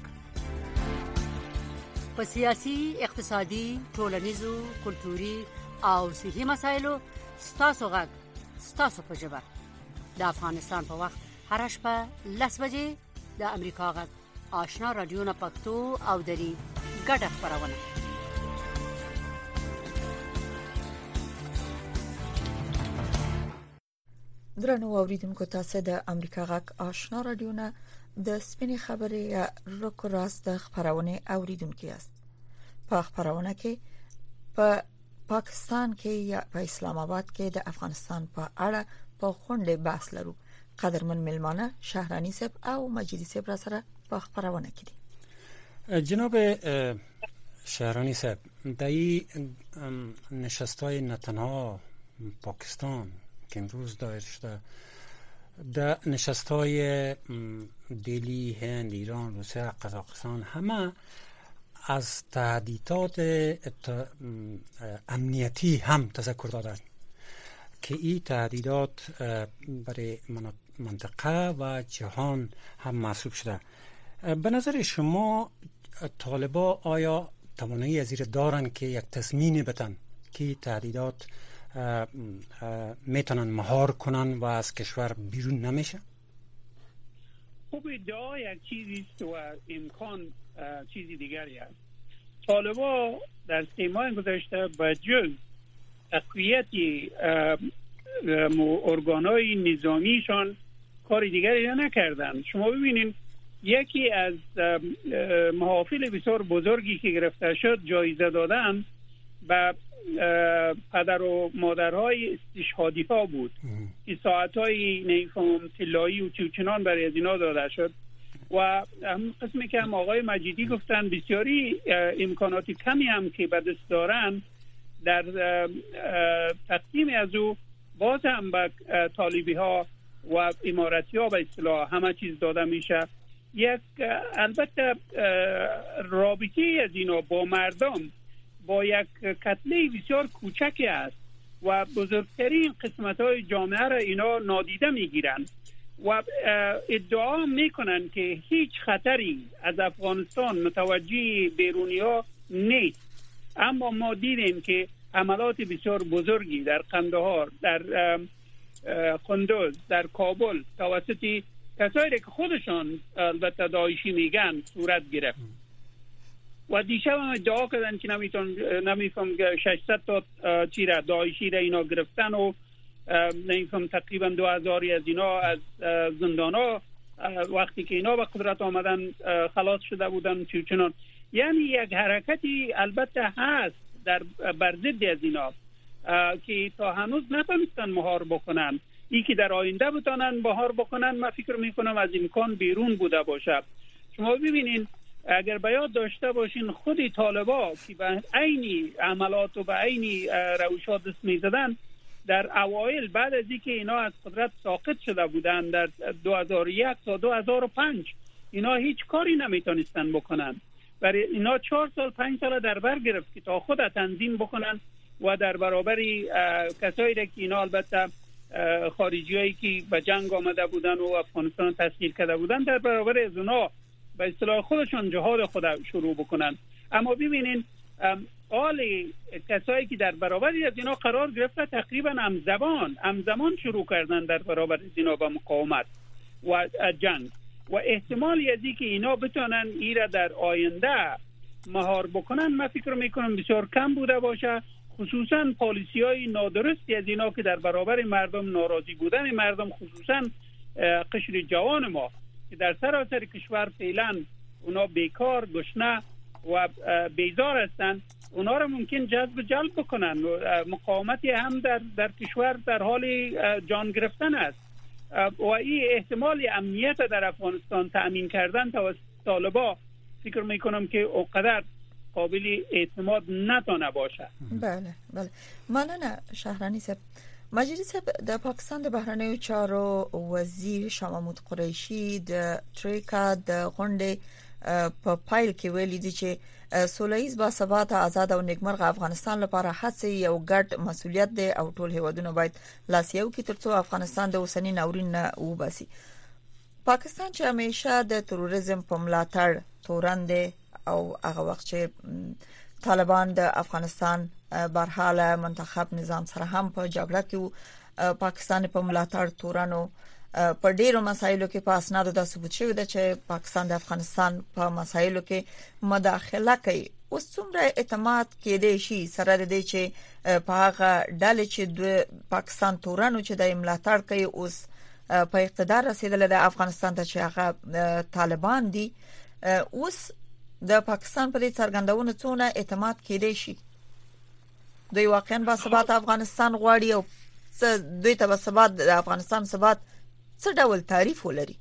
په سیاسي، اقتصادي، ټولنیزو، کلتوري او صحي مسایلو ستاسو غږ ستاسو په ژبه د افغانستان په وخت هر شپه لس بجې د امریکا غږ آشنا رادیو نه پښتو او دری ګډه خبرونه. درنو اوریدونکو، تاسو د امریکا غږ آشنا رادیو نه د سپینې خبرې یا روکو راست د خبرونه اوریدونکو یاست. په خبرونه کې په پاکستان کې یا په اسلام آباد کې د افغانستان په اړه په خوندې بحث لرو. قدرمن ملمانه شهرانی صاحب او مجیدی صاحب را سره په خبرونه کې دي. جناب شهرانی صاحب، دایی نشستای نه تنها پاکستان که امروز دایر شده، در نشستای دلی، هند، ایران، روسیه، قزاقستان، همه از تهدیدات امنیتی هم تذکر دادن که این تهدیدات برای منطقه و جهان هم محسوب شده. به نظر شما طالبا آیا توانایی از این دارن که یک تضمین بدن که تهدیدات میتونن مهار کنن و از کشور بیرون نمیشه؟ خب ادعا یک چیزی است و امکان چیزی دیگری است. طالبا در سه ماه گذشته به جز تقویت ارگانهای نظامیشان کار دیگری نکردند. شما ببینید یکی از محافل بسیار بزرگی که گرفته شد جایزه دادن به پدر و مادرهای استشهادی ها بود که ساعتهای نیفهم طلایی و چوچنان برای از اینا داده شد و هم قسمی که هم آقای مجیدی گفتن بسیاری امکانات کمی هم که به دست دارن در تقسیم از او باز هم به طالبی ها و اماراتی ها به اصطلاح همه چیز داده میشه. یک البته رابطه از اینا با مردم با یک کتله بسیار کوچکی است و بزرگترین قسمت های جامعه را اینا نادیده میگیرند و ادعا میکنن که هیچ خطری از افغانستان متوجه بیرونی ها نیست. اما ما دیدیم که عملات بسیار بزرگی در قندهار، در قندوز، در کابل توسط کسایی که خودشان البته داعشی میگن صورت گرفت و دیشب هم ادعا کردن که نمیتون نمیفهم ششصد تا چیره داعشی را اینا گرفتن و نمیفهم تقریبا دو هزاری از اینا از زندانا وقتی که اینا به قدرت آمدن خلاص شده بودن چونچنان. یعنی یک حرکتی البته هست در بر ضد از اینا که تا هنوز نتونستن مهار بکنن. ای که در آینده بتونن مهار بکنن من فکر میکنم از امکان بیرون بوده باشه. شما ببینین اگر به یاد داشته باشین خود طالبا که به عینی عملات و به عینی روشات دست می‌زدن در اوایل بعد از اینکه اینا از قدرت ساقط شده بودن در دو هزار و یک تا دو هزار و پنج اینا هیچ کاری نمیتونستن بکنن. برای اینا چهار سال پنج سال در بر گرفت که تا خود تنظیم بکنن و در برابر کسایی که اینا البته خارجیایی که به جنگ آمده بودن و افغانستان تسخیر کرده بودن در برابر از اونا به اصطلاح خودشون جهاد خود شروع بکنن. اما ببینین حال کسایی که در برابر از اینا قرار گرفته تقریبا همزمان همزمان شروع کردن در برابر از اینا با مقاومت و جنگ و احتمالی از اینکه اینا بتونن ایرا در آینده مهار بکنن من فکر میکنم بسیار کم بوده باشه، خصوصا پالیسی های نادرستی از اینا که در برابر مردم ناراضی بودن مردم، خصوصا قشر جوان ما که در سراسر کشور فعلا اونا بیکار، گشنه و بیزار هستن، اونا را ممکن جذب جلب بکنن. مقاومتی هم در در کشور در حال جان گرفتن است و این احتمال امنیت در افغانستان تأمین کردن توسط طالبا فکر میکنم که اونقدر قابل اعتماد نتونه باشه. بله بله ممنون شهرانی صاحب. مجید صاحب د پاکستان د بهرنیو چارو وزیر شاه محمود قریشي د تریکا د غونډې په پایل کې ویلي دي چې سولهییز با ثبات آزاد او نیکمرغه افغانستان لپاره هڅې یو ګډ مسولیت دی او ټول هیوادونه باید لاس یو کړي ترڅو افغانستان د اوسنی ناورین نه وباسي. پاکستان چې همیشه د تروریزم په ملاتړ تورن دی او هغه وخت چې طالبان د افغانستان برحاله منتخب نظام سره هم په جګړه کې پاکستان په ملاتړ تورنو په ډیرو مسایلو کې په اسنادو د ثبوت شوی دی چې پاکستان د افغانستان په مسایلو کې مداخله کوي. اوس څومره اعتماد کېدای شي سره د دې چې په هغه ډلې چې د پاکستان تورنو چې د ملاتړ کوي اوس په اقتدار رسیدل د افغانستان ته چې هغه طالبان دي، اوس د پاکستان په دې څرګندونو څونه اعتماد کېدای شي؟ دوی واقعا با ثبات افغانستان غواړي او دوی ته با ثبات د افغانستان ثبات څه ډول تعریف ولري؟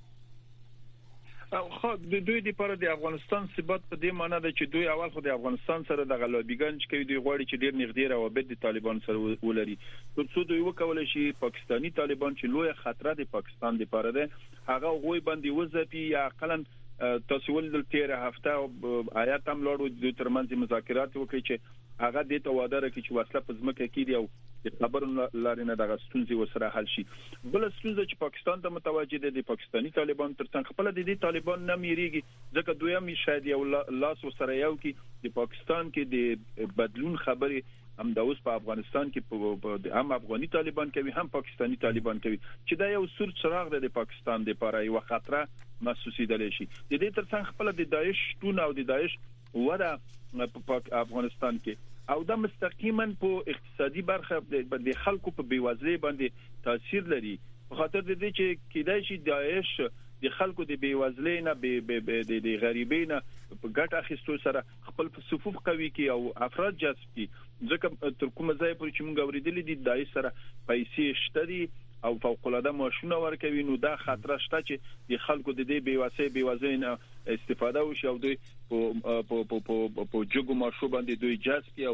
خو د دوی لپاره د افغانستان ثبات په دې معنی ده چې دوی اول خو د افغانستان سره د غلابیګان چې کوي دوی غواړي چې ډیر نږدې روابط د طالبان سره ولري ترڅو دوی وکولای شي پاکستانی طالبان چې لوی خطر د پاکستان لپاره ده هغه غوي باندې وځي یا اقلا تاسو ول د تیر هفته آیات هم لوړو د ترمنځ مذاکرات وکړي چې هغه د توادر کې چې وسله په ځمکه کې دی او خبر لارینه دغه ستونزې وسره حل شي. بل ستونزه چې پاکستان ته متوجه دي د پاکستانی طالبان ترڅنګ خپل د دې طالبان نه میریږي ځکه دوی هم شاید یو لاس وسره یو کې د پاکستان کې د بدلون خبري هم د اوس په افغانستان کې هم افغاني طالبان کوي هم پاکستانی طالبان کوي چې دا یو سور چراغ دی د پاکستان لپاره یو خطر محسوسیدل شي. د دې ترڅنګ خپل د داعش ټون او د داعش ودا په افغانستان کې او دا مستقیما په اقتصادي برخه د خلکو په بیوزلۍ باندې تاثیر لري په خاطر د دې چې کیدای شي داعش د خلکو د بیوزلۍ نه د غریبۍ نه په ګټه اخیستو سره خپل صفوف قوي کی او افراد جذب کی ځکه تر کومه ځای پورې چې موږ اوریدلې دي داعش سره پیسې شته دي او فوق العاده ماشونه ورکوي نو دا خطر شته چې د خلکو د دې بیوسۍ بیوزۍ نه استفاده وشي او دوی په په په په جګو ماشو باندې دوی جذب کی او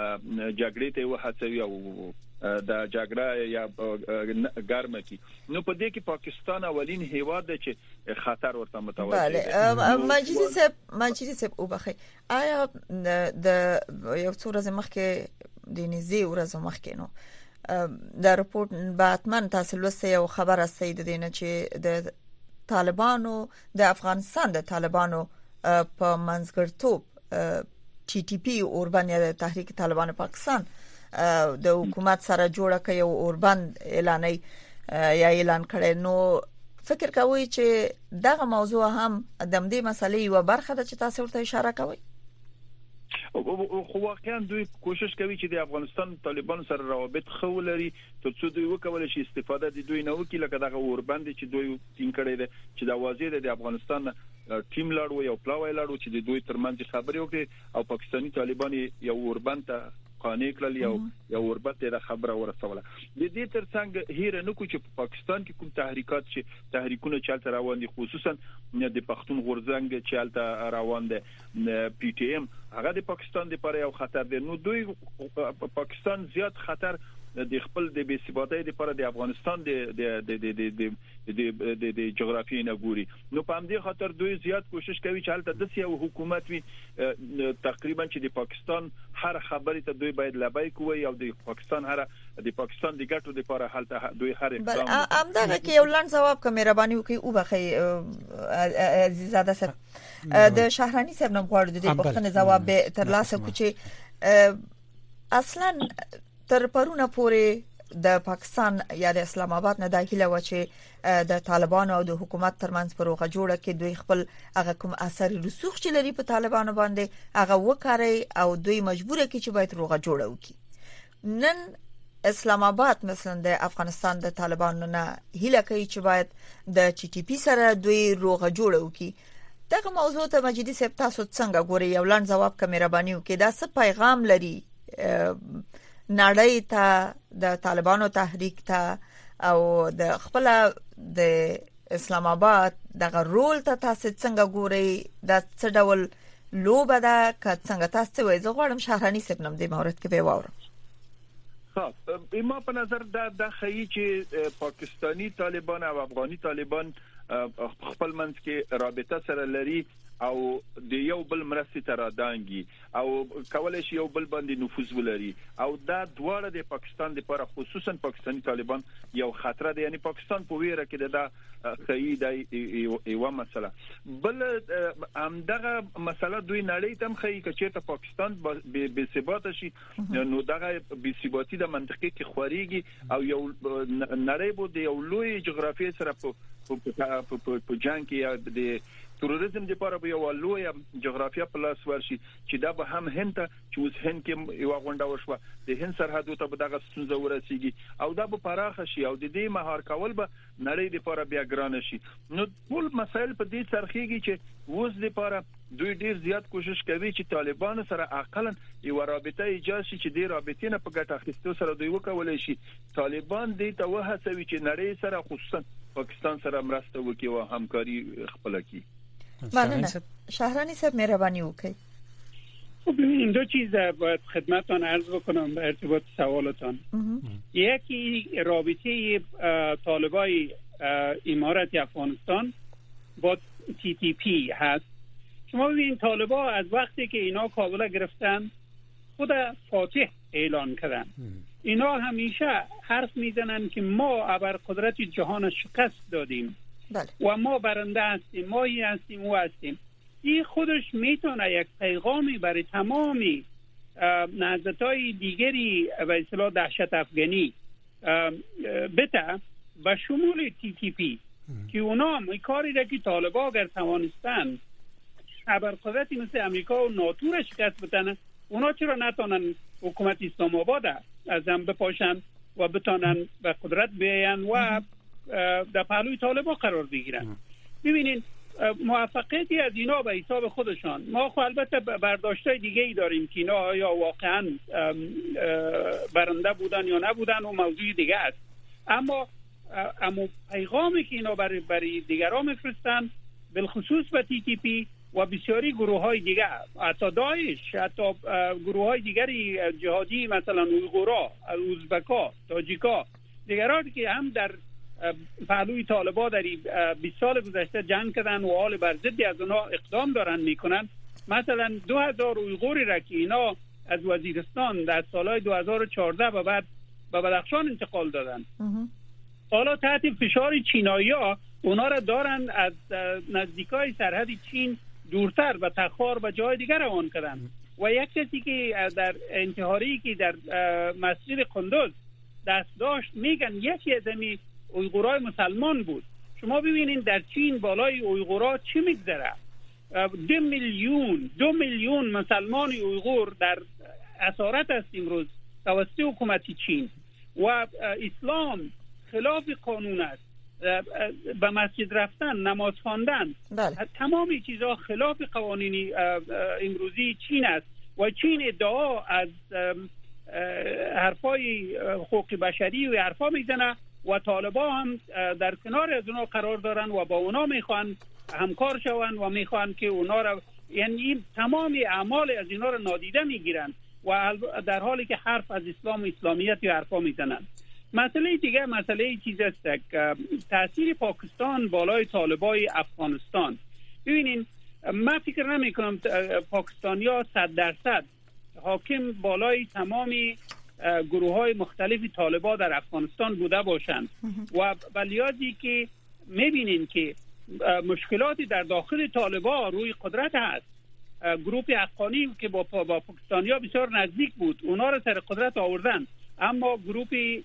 جګړې ته وهڅوي او دا جګړه یا ګرمه کی نو په دې کې پاکستان اولین هیواد دی چې خطر ورته متوجه دی. بله مجید صاحب مجید صاحب او بخیر آیا د یو څو ورځې مخکې د نږدې ورځې مخکې نو د رپورت باتمن تاسو لوسته یو خبر است د دینه چې د طالبانو د افغانستان د طالبانو په منځګړتوب ټي ټي پی اوربان یا تحریک طالبان پاکستان د حکومت سره جوړه کوي او اوربان اعلاني یا اعلان کړي. نو فکر کوي چې دغه موضوع هم د دې مسلې یو برخه ده چې تاسو ورته اشاره کوي؟ خو واقعا دوی کوشش کوي چې د افغانستان طالبان سره روابط خو لري ترڅو دوی وکولای شي استفاده د دوی نه وکړي لکه دغه اوربان چې دوی تین کړي دي چې د وزیر د افغانستان ټیم لاړو یو پلاوی لاړو چې د دوی ترمنځ خبرې وکړي او پاکستانی طالبان یو اوربان ته قانع کړل یو یو وربته د خبره ورسوله. د دې ترڅنګ هیر نه کو چې په پاکستان کې کوم تحریکات چې تحریکونه چالت روان دي، خصوصا د پښتون غورځنګ چالت روان دي، پی ټی ایم هغه د پاکستان لپاره یو خطر دی. نو دوی پاکستان زیات خطر د خپل د بې ثباتۍ لپاره د افغانستان د د د د د د د جغرافي نه ګوري. نو په همدې خاطر دوی زیات کوشش کوي چې هلته د سیاسي حکومت وي تقریبا چې د پاکستان هر خبرې ته دوی باید لبیک وي او د پاکستان هر د پاکستان د ګټو لپاره هلته دوی هر اقدام امدغه کې یو لاند جواب کوم مهرباني وکي او بخي عزیزاده سر د شهرانی صاحب نوم غواړو د دې پښتنه جواب به تر لاسه کوچي اصلا تر پرونه پورې د پاکستان یا د اسلام آباد نه داخله و چې د طالبانو او د حکومت ترمنځ پروغه جوړه کې دوی خپل هغه کوم اثر رسوخ چې لري په طالبانو باندې هغه وکړي او دوی مجبور کی چې باید روغه جوړه وکړي. نن اسلام آباد مثلا د افغانستان د طالبانو نه هیله کوي چې باید د ټي ټي پی سره دوی روغه جوړه وکړي. دغه موضوع ته مجیدي صاحب تاسو څنګه ګوري؟ یو لاند جواب کوم مهرباني وکړي. دا څه پیغام لري نړۍ ته د طالبانو تحریک ته او د خپل د اسلام آباد دغه رول ته تاسو څنګه ګورئ؟ دا څه ډول لوبه ده که څنګه تاسو وایي؟ زه غواړم شهرانی صاحب نوم دې مورد کې به واورم. ها ما په نظر دا د خی چې پاکستانی طالبان او افغاني طالبان خپل منځ کې رابطه سره لري او د یو بل مرستې تر دانګي او کولای شي یو بل باندې نفوذ ولري او دا دواړه د پاکستان لپاره خصوصا پاکستانی طالبان یو خطر دی. یعنی پاکستان په ویره کې دا خی د یو مسله بل همدغه مسله دوی نړۍ تم خی چې چیرته پاکستان به ثبات شي نو دغه به ثباتی د منطقې کې خوريږي او یو نړۍ بو د یو لوی جغرافي سره په په جنگ کې د تروریزم لپاره به یو لوی جغرافیا پلاس ورشي چې دا به هم هند ته چې اوس هند کې یو غونډه وشوه د هند سرحدو ته به دغه ستونزه ورسیږي او دا به پراخه شي او د دې مهار کول به نړۍ لپاره بیا ګران شي. نو ټول مسایل په دې سرخیږي چې اوس لپاره دوی ډیر زیات کوشش کوي چې طالبان سره عقلاً یو رابطه ایجاد شي چې د رابطې نه په ګټه اخیستو سره دوی وکولای شي طالبان دې ته وهڅوي چې نړۍ سره خصوصا پاکستان سره مرسته وکړي او همکاري خپل کړي. ممنون. شهرانی صاحب مهربانی وکړئ. خب این دو چیز باید خدمتتان عرض بکنم به ارتباط سوالتان. یکی رابطه طالبای امارت افغانستان با تی تی پی هست. شما ببینید طالبا از وقتی که اینا کابل گرفتن خود فاتح اعلان کردن. اینا همیشه حرف میزنن که ما ابرقدرت جهان شکست دادیم. بله. و ما برنده هستیم، ما این هستیم و هستیم. این خودش میتونه یک پیغامی برای تمامی نهضت‌های دیگری به اصطلاح دهشت افغانی بده به شمول تی تی پی که اونا هم کاری را که طالبا اگر توانستن ابرقدرتی مثل امریکا و ناتو را شکست بدن، اونا چرا نتونن حکومت اسلام آباد از هم بپاشن و بتونن به قدرت بیاین و در پهلوی طالبا قرار بگیرن؟ ببینین موفقیتی از اینا به حساب خودشان. ما خب البته برداشتای دیگه ای داریم که اینا یا واقعا برنده بودن یا نبودن و موضوع دیگه است، اما اما پیغامی که اینا برای برای دیگران میفرستن بالخصوص به تی تی پی و بسیاری گروه های دیگه، حتی داعش، حتی گروه های دیگری جهادی مثلا اویغورا، ازبکا، تاجیکا، دیگران که هم در پهلوی طالبا در بیست سال گذشته جنگ کردن و حال بر ضد از اونها اقدام دارن میکنن. مثلا دو هزار اویغوری را که اینا از وزیرستان در سالهای دو هزار و چهارده و بعد به بدخشان انتقال دادن، حالا تحت فشار چینایی‌ها اونا را دارن از نزدیکای سرحد چین دورتر و تخار و جای دیگر روان کردن. و یک کسی که در انتحاری که در مسجد قندوز دست داشت، میگن یکی از امی اویغورای مسلمان بود. شما ببینین در چین بالای اویغورا چی میگذره؟ دو میلیون دو میلیون مسلمان اویغور در اسارت است امروز توسط حکومت چین و اسلام خلاف قانون است. به مسجد رفتن، نماز خواندن، تمام چیزها خلاف قوانین امروزی چین است و چین ادعا از حرفای حقوق بشری و حرفا میزنه و طالبا هم در کنار از اونا قرار دارن و با اونا میخوان همکار شون و میخوان که اونا را، یعنی تمام اعمال از اینا را نادیده میگیرن و در حالی که حرف از اسلام و اسلامیت یا حرفا میزنن. مسئله دیگه مسئله چیز است که تاثیر پاکستان بالای طالبای افغانستان. ببینین من فکر نمی کنم پاکستانیا صد درصد حاکم بالای تمامی گروه های مختلف طالبا در افغانستان بوده باشند و بلیادی که میبینین که مشکلاتی در داخل طالبا روی قدرت هست. گروه افغانی که با, با پاکستانیا بسیار نزدیک بود اونا را سر قدرت آوردن، اما گروه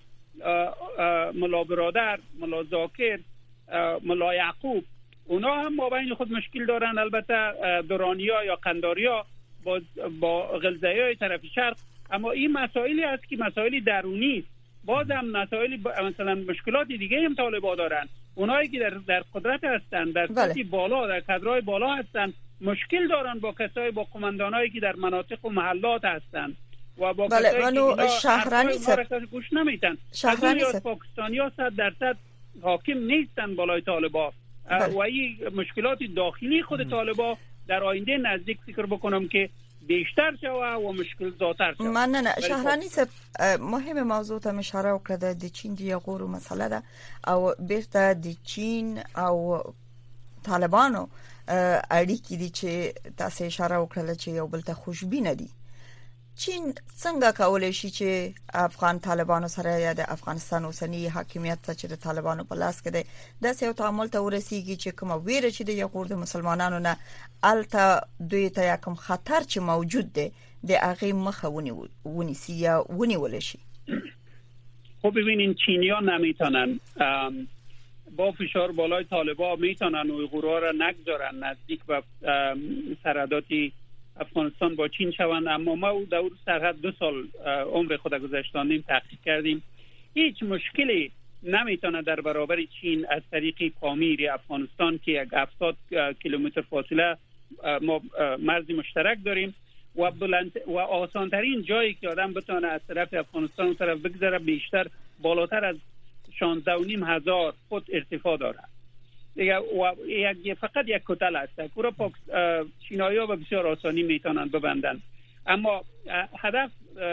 ملا برادر، ملا زاکر، ملا یعقوب اونا هم ما بین خود مشکل دارن. البته درانیا یا قنداریا با, با غلزایی های طرف شرق، اما این مسائلی است که مسائلی درونی است. باز هم مسائلی مثلا مشکلات دیگه هم طالبا دارن. اونایی که در, در قدرت هستن، در سطح بالا، در کادرهای بالا هستن، مشکل دارن با کسای با قماندانایی که در مناطق و محلات هستن و با بله، کسایی منو که شهرانی سب گوش نمیتن. شهرانی پاکستانیا صد درصد حاکم نیستن بالای طالبا و این مشکلات داخلی خود طالبا در آینده نزدیک فکر بکنم که بیشتر شوه و مشکل زیاتر شوه. من نه شهرانی سب مهم موضوع ته اشاره وکړه د چین دی غورو مسله ده او بیرته د چین او طالبانو اړیکې دي چې تاسو اشاره وکړه چې یو بل ته خوشبینه دي. چین څنګه کولای شي چې افغان طالبانو سره یا د افغانستان اوسنی حاکمیت ته چې د طالبانو په لاس کې ده د سیو تعامل ته ورسیږي چې کوم ویره چې د یغور د مسلمانانو نه الته دوی ته کوم خطر چې موجود ده د هغه مخه ونیسي یا ونیول شي؟ خب ببینین چینی‌ها نمیتونن با فشار بالای طالبا میتونن اویغورا را نگذارن نزدیک به سرحداتی افغانستان با چین شوند، اما ما در سرحد دو سال عمر خود گذشتانیم تحقیق کردیم هیچ مشکلی نمیتونه در برابر چین از طریق پامیر افغانستان که یک هفتاد کیلومتر فاصله ما مرز مشترک داریم و بلند و آسانترین جایی که آدم بتونه از طرف افغانستان طرف بگذره بیشتر بالاتر از شانزده و نیم هزار فوت ارتفاع داره دیگه و یک فقط یک کتل است که را چینایی‌ها به بسیار آسانی میتونن ببندن. اما هدف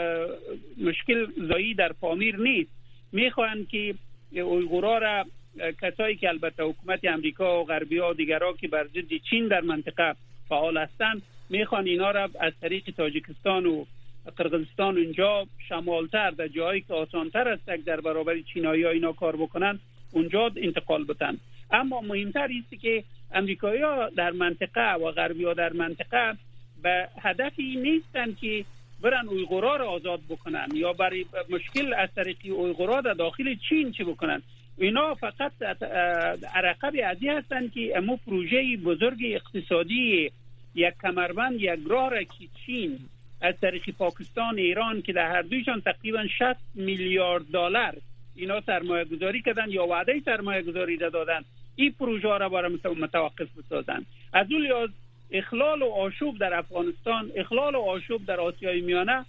مشکل زایی در پامیر نیست، میخوان که اویغورا را کسایی که البته حکومت امریکا و غربی ها و دیگرها که بر ضد چین در منطقه فعال هستند میخوان اینا را از طریق تاجیکستان و قرقیزستان اونجا شمالتر در جایی که آسانتر است در برابر چینایی‌ها اینا کار بکنن اونجا انتقال بدن. اما مهمتر است که امریکایی‌ها در منطقه و غربی‌ها در منطقه به هدفی نیستن که برن اویغورا را آزاد بکنن یا برای مشکل از طریق اویغورا در داخل چین چه بکنن. اینا فقط عرقب ازی هستن که امو پروژه بزرگ اقتصادی یک کمربند یک راه را که چین از طریق پاکستان ایران که در هر دویشان تقریبا شصت میلیارد دلار اینا سرمایه گذاری کردن یا وعده سرمایه گذاری دادن این پروژه را برای متوقف بسازن. از اون لحاظ اخلال و آشوب در افغانستان، اخلال و آشوب در آسیای میانه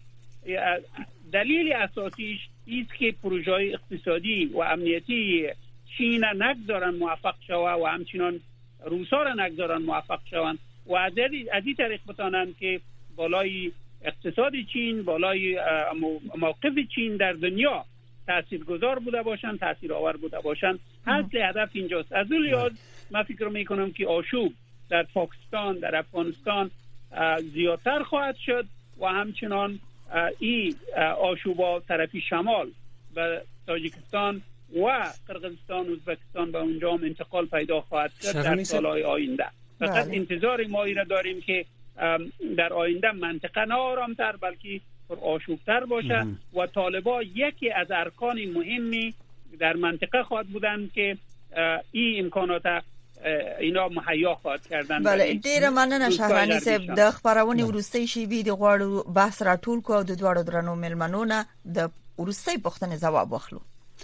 دلیل اساسیش است که پروژه اقتصادی و امنیتی چین نگذارن موفق شوه و همچنان روسا را نگذارن موفق شوند و از این طریق بتانن که بالای اقتصاد چین، بالای موقف چین در دنیا تاثیرگذار بوده باشن، تاثیر آور بوده باشن. اصل هدف اینجاست. از اون لحاظ من فکر میکنم که آشوب در پاکستان، در افغانستان زیادتر خواهد شد و همچنان این آشوبا طرفی شمال به تاجیکستان و قرقیزستان و ازبکستان به اونجا هم انتقال پیدا خواهد کرد در سالهای آینده. فقط انتظار ما را داریم که در آینده منطقه نه آرامتر بلکه پر آشوبتر باشه مم. و طالبا یکی از ارکان مهمی در منطقه خواهد بودن که این امکانات اینا مهیا خواهد کردن. بله ډیره مننه شهرانی صاحب. د خبرونې ورستۍ شی وی د غواړو بحث راټول کو او د دوړو درنو ملمنو نه د ورستۍ پوښتنې جواب واخلو.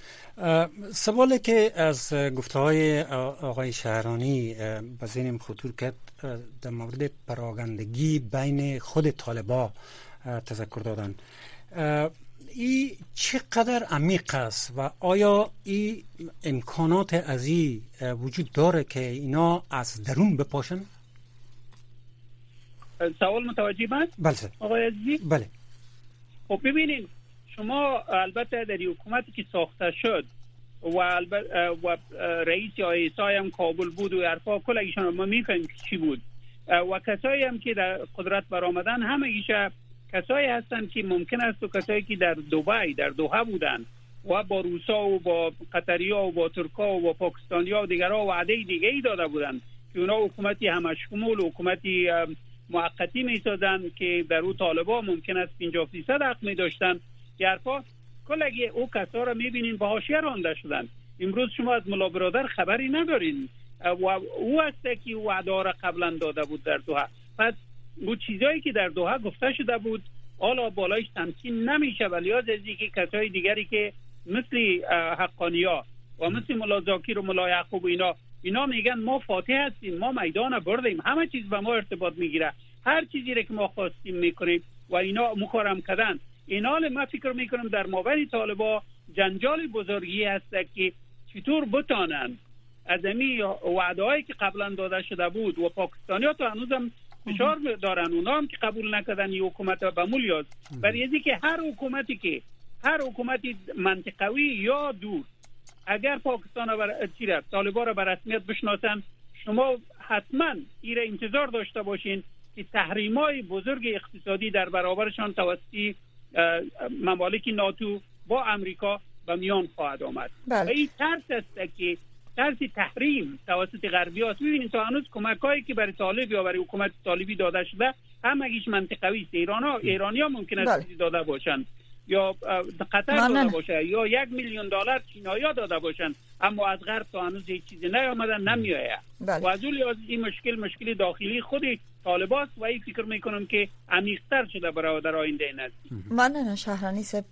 سوالی که از گفته‌های آقای شهرانی به ذهنم خطور کرد در مورد پراگندگی بین خود طالبا تذکر دادن. این چقدر عمیق است و آیا این امکانات از این وجود داره که اینا از درون بپاشن؟ سوال متوجه من؟ بله آقای عزیزی؟ بله. خب ببینید شما البته در حکومتی که ساخته شد و البته و رئیس آی اس آی هم کابل بود و حرفا کلگیشان ما میفهمیم که چی بود و کسایی هم که در قدرت برآمدن همگیش کسایی هستند که ممکن است و کسایی که در دبی در دوحه بودن و با روسا و با قطریا و با ترکا و با پاکستانیا و دیگرها وعده دیگه ای داده بودن که اونا حکومتی همشمول و حکومتی موقتی میسازن که در او طالبا ممکن است پنجاه درصد حق می داشتن. حرفا کلگی او کسا را میبینین به حاشیه رانده شدن. امروز شما از ملا برادر خبری ندارین و او است که وعده را قبلا داده بود در دوحه. پس او چیزایی که در دوحه گفته شده بود حالا بالایش تمکین نمیشه، ولی از اینکه کسای دیگری که مثل حقانیا و مثل ملا زاکر و ملا یعقوب اینا اینا میگن ما فاتح هستیم، ما میدان بردیم، همه چیز به ما ارتباط میگیره، هر چیزی را که ما خواستیم میکنیم و اینا مخارم کردن. این حال ما فکر میکنم در مابین طالبا جنجال بزرگی هست که چطور بتانند از امی وعده هایی که قبلا داده شده بود و پاکستانی ها تا هنوزم فشار دارن اونا هم که قبول نکردن این حکومت به مولیاز برای اینکه که هر حکومتی که هر حکومتی منطقوی یا دور اگر پاکستان و طالبا را به رسمیت بشناسن شما حتما این را انتظار داشته باشین که تحریم‌های بزرگ اقتصادی در برابرشان توسط ممالک ناتو با امریکا به میان خواهد آمد. بله. و این ترس است که ترس تحریم توسط غربی هست. ببینید تا هنوز کمک‌هایی که برای طالب یا برای حکومت طالبی داده شده همگیش منطقوی است. ایران‌ها ایرانی‌ها ممکن است چیزی داده باشند یا قطر داده باشه یا یک میلیون دلار چینایی‌ها داده باشند، اما از غرب تا هنوز هیچ چیزی نیامدن نمیآید. و از اون لحاظ این مشکل مشکل داخلی خود طالبان است و این فکر میکنم که عمیق‌تر شده برای در آینده نزدیک. مننه شهرانی صاحب.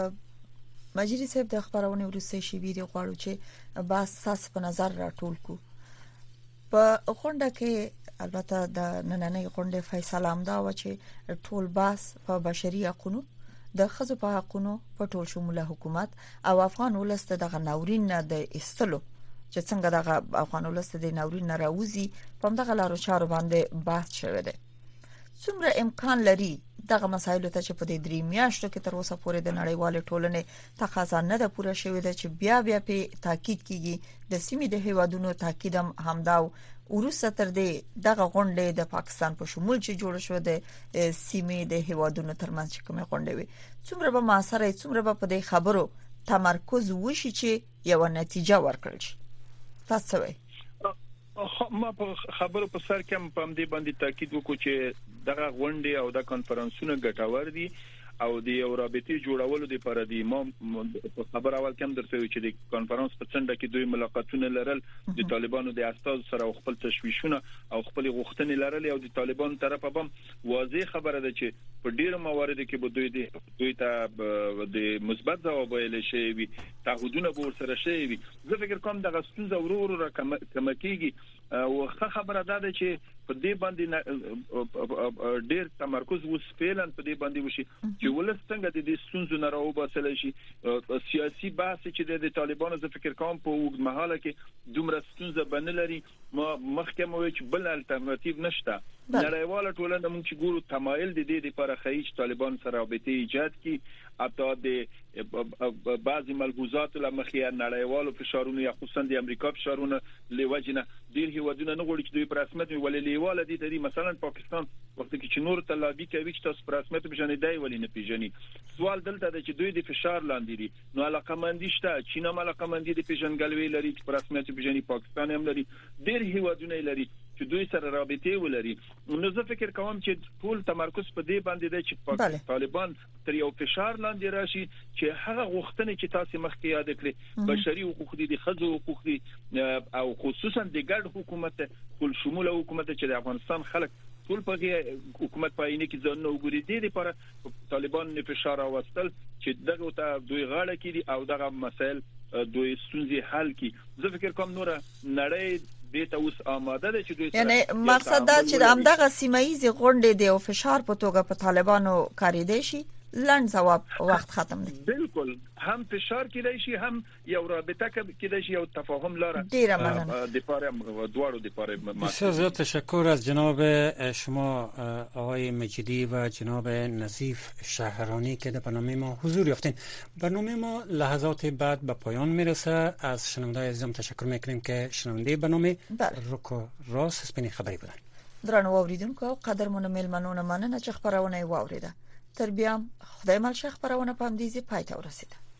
مجری صاحب د خبرونه ورسې شي بیري غواړو چې بس تاسو په نظر راټول کو په غونډه کې البته د نننۍ غونډې فیصله هم دا و چې ټول باس په بشري حقوقو د ښځو په حقوقو په ټول شموله حکومت او افغان ولست دغه ناورین نه د استلو چې څنګه دغه افغان ولست د ناورین نه راوځي په دغه لارو چارو باندې بحث شوه دی. څومره امکان لري دغه مسایلو ته چې په دې درې میاشتو کې تر اوسه پورې د نړیوال ټولنې تقاضا نه ده پوره شوې ده چې بیا بیا په تاکید کیږي د سیمې د هیوادونو تاکید هم همدا وروسته تر دې دغه غونډې د پاکستان په شمول چې جوړ شو د سیمې د هیوادونو ترمنځ چې کومه غونډه وي څومره به معاصره څومره به په دې خبرو تمرکز وشي چې یو نتیجه ورکړي شي. تاسو وایي ما په خبرو په سر کې هم په دې باندې تاکید وکړو چې دغه غونډې او د کانفرنسونو ګټور دي او د یو رابطې جوړولو لپاره دی. ما په خبر اول کې هم درته وی چې د کانفرنس په څنډه کې دوی ملاقاتونه لرل د طالبانو د استاد سره او خپل تشویشونه او خپل غوښتنې لرل او د طالبانو طرفه هم واضح خبره ده چې په ډیرو مواردو کې به دوی د دوی ته د مثبت ځواب ویل شي وي تعهدونه به ورسره شي وي. زه فکر کوم دغه ستونزه ورو ورو را کم کیږي او خبره ده چې په دې باندې ډیر تمرکز وس فعلا په دې باندې وشي چې ولستنګ د دې ستونزو نه راو باسل شي. سیاسي بحث چې د طالبانو ز فکر کوم په وګ مهاله کې دومره ستونزه بنلري ما مخکې مو چې بل الټرناتیو نشته. نړیواله ټولنه موږ چې ګورو تمایل د دې لپاره خیش طالبان سره رابطه ایجاد کی اته د بعضی ملحوظات لمخې نړیوالو فشارونو یا خصوصا د امریکا فشارونو لوجنه ډیر هیوادونه نه غوړي چې دوی پر رسمیت ولې لیواله دي د مثلا پاکستان وخت کې چې نور طلبي کوي چې تاسو پر رسمیت بجنې دی ولې نه پیژني. سوال دلته د چې دوی د فشار لاندې دي نو علاقه مندي شته چین هم علاقه مندي د پیژنګلوي لري چې پر رسمیت بجنې پاکستان هم لري ډیر هیوادونه لري چې دوی سره رابطه ولري. نو زه فکر کوم چې ټول تمرکز په دې باندې دی چې طالبان تر یو فشار لاندې راشي چې هغه غوښتنې چې تاسو مخکې یاد کړې بشري حقوق دي د ښځو حقوق دي او خصوصا د ګډ حکومت ټول شموله حکومت چې د افغانستان خلک ټول په حکومت پاینه کې ځان نو ګوري دي لپاره طالبان نه فشار واستل چې دغه ته دوی غاړه کړي او دغه مسائل دوی ستونزې حل کړي. زه فکر کوم نور نړۍ دې ته اوس آماده دي چې دوی یعنی مقصد دا چې د همدغه سیمایي غونډې د فشار په توګه په طالبانو کاریدي شي لند جواب وخت ختم دی. بالکل هم فشار کېدای شي هم یو رابطه کېدای شي یو تفاهم لاره ډیره مننه د پاره دواړو د پاره. بسیار زیاد تشکر از جناب شما آقای مجیدی و جناب نظیف شهرانی که در برنامه ما حضور یافتین. برنامه ما لحظات بعد به پایان میرسه. از شنونده‌های عزیزم تشکر میکنیم که شنونده برنامه رک و راست سپینی خبری بودن. درنو اوریدونکو قدرمن میلمنونه مننه چې خبرونه واوریده. تر بیا خدای مل شیخ خبرونه په همدې ځای پای ته ورسیده.